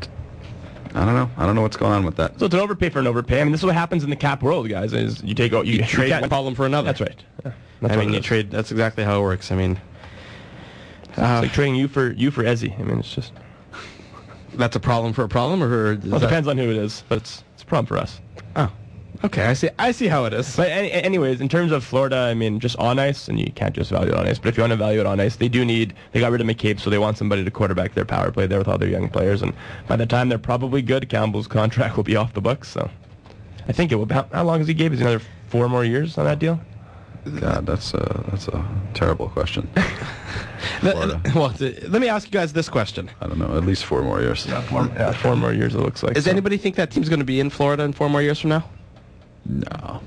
I don't know. I don't know what's going on with that. So it's an overpay for an overpay. I mean, this is what happens in the cap world, guys. Is you take out you, You trade can't- one problem for another. That's right. Yeah, that's I what mean, it you is. trade. That's exactly how it works. I mean, It's like trading you for you for Ezzy. I mean, it's just. that's a problem for a problem, or is Well, it that- depends on who it is, but it's it's a problem for us. Oh, okay. I see. I see how it is. But any, anyways, in terms of Florida, I mean, just on ice, and you can't just value it on ice. But if you want to value it on ice, they do need. They got rid of McCabe, so they want somebody to quarterback their power play there with all their young players. And by the time they're probably good, Campbell's contract will be off the books. So, I think it will. How, how long has he gave? Is he another four more years on that deal? God, that's a that's a terrible question. Florida. well, th- let me ask you guys this question: I don't know. At least four more years. Yeah, four, yeah, four more years. It looks like. Does so. anybody think that team's going to be in Florida in four more years from now? No.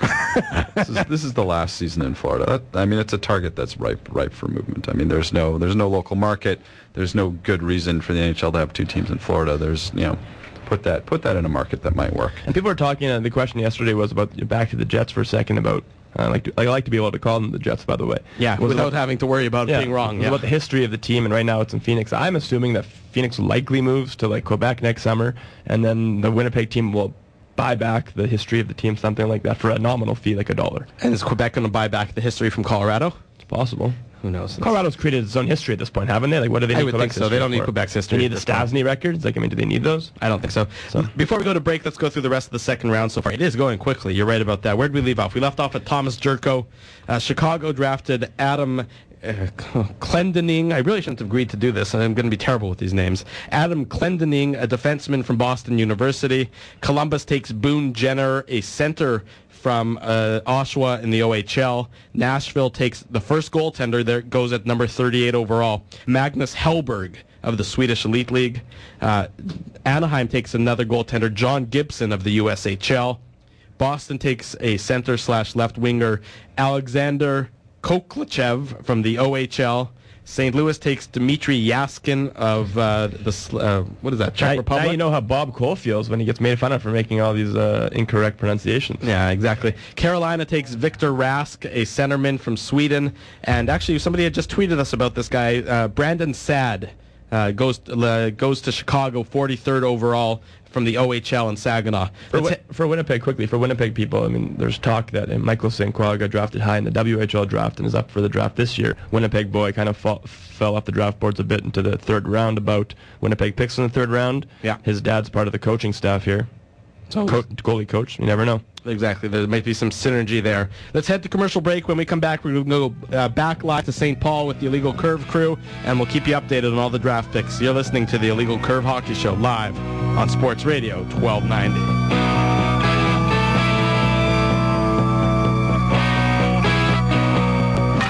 this, is, this is the last season in Florida. That, I mean, it's a target that's ripe ripe for movement. I mean, there's no there's no local market. There's no good reason for the N H L to have two teams in Florida. There's you know, put that put that in a market that might work. And people were talking. Uh, the question yesterday was about back to the Jets for a second. About uh, I like to, I like to be able to call them the Jets, by the way. Yeah, It was without about- having to worry about yeah, being wrong. it was Yeah. about the history of the team, and right now it's in Phoenix. I'm assuming that Phoenix likely moves to like Quebec next summer, and then the Winnipeg team will buy back the history of the team, something like that, for a nominal fee, like a dollar. And is Quebec going to buy back the history from Colorado? It's possible. Who knows? Colorado's created its own history at this point, haven't they? Like, what do they I need would Quebec's think so. They history don't need for? Quebec's history They at need the this point. Stastny records? Like, I mean, do they need those? I don't think so. So- Before we go to break, let's go through the rest of the second round so far. It is going quickly. You're right about that. Where did we leave off? We left off at Thomas Jerko. Uh, Chicago drafted Adam uh, Clendening. I really shouldn't have agreed to do this, and I'm going to be terrible with these names. Adam Clendening, a defenseman from Boston University. Columbus takes Boone Jenner, a center from uh, Oshawa in the O H L. Nashville takes the first goaltender. There goes at number thirty-eight overall, Magnus Hellberg of the Swedish Elite League. Uh, Anaheim takes another goaltender, John Gibson of the U S H L. Boston takes a center slash left winger, Alexander Koklachev from the O H L. Saint Louis takes Dmitry Yaskin of uh, the Sl- uh, what is that, Czech Now, Republic? now you know how Bob Cole feels when he gets made fun of for making all these uh, incorrect pronunciations. Yeah, exactly. Carolina takes Victor Rask, a centerman from Sweden. And actually, somebody had just tweeted us about this guy. Uh, Brandon Saad uh, goes, uh, goes to Chicago, forty-third overall from the O H L in Saginaw. For, Let's Wi- for Winnipeg, quickly, for Winnipeg people, I mean, there's talk that uh, Michael Saint Croix got drafted high in the W H L draft and is up for the draft this year. Winnipeg boy kind of fall, fell off the draft boards a bit into the third round. About Winnipeg picks in the third round. Yeah. His dad's part of the coaching staff here. So Co- goalie coach. You never know. Exactly. There might be some synergy there. Let's head to commercial break. When we come back, we're going to go uh, back live to Saint Paul with the Illegal Curve crew, and we'll keep you updated on all the draft picks. You're listening to the Illegal Curve Hockey Show live on Sports Radio twelve ninety.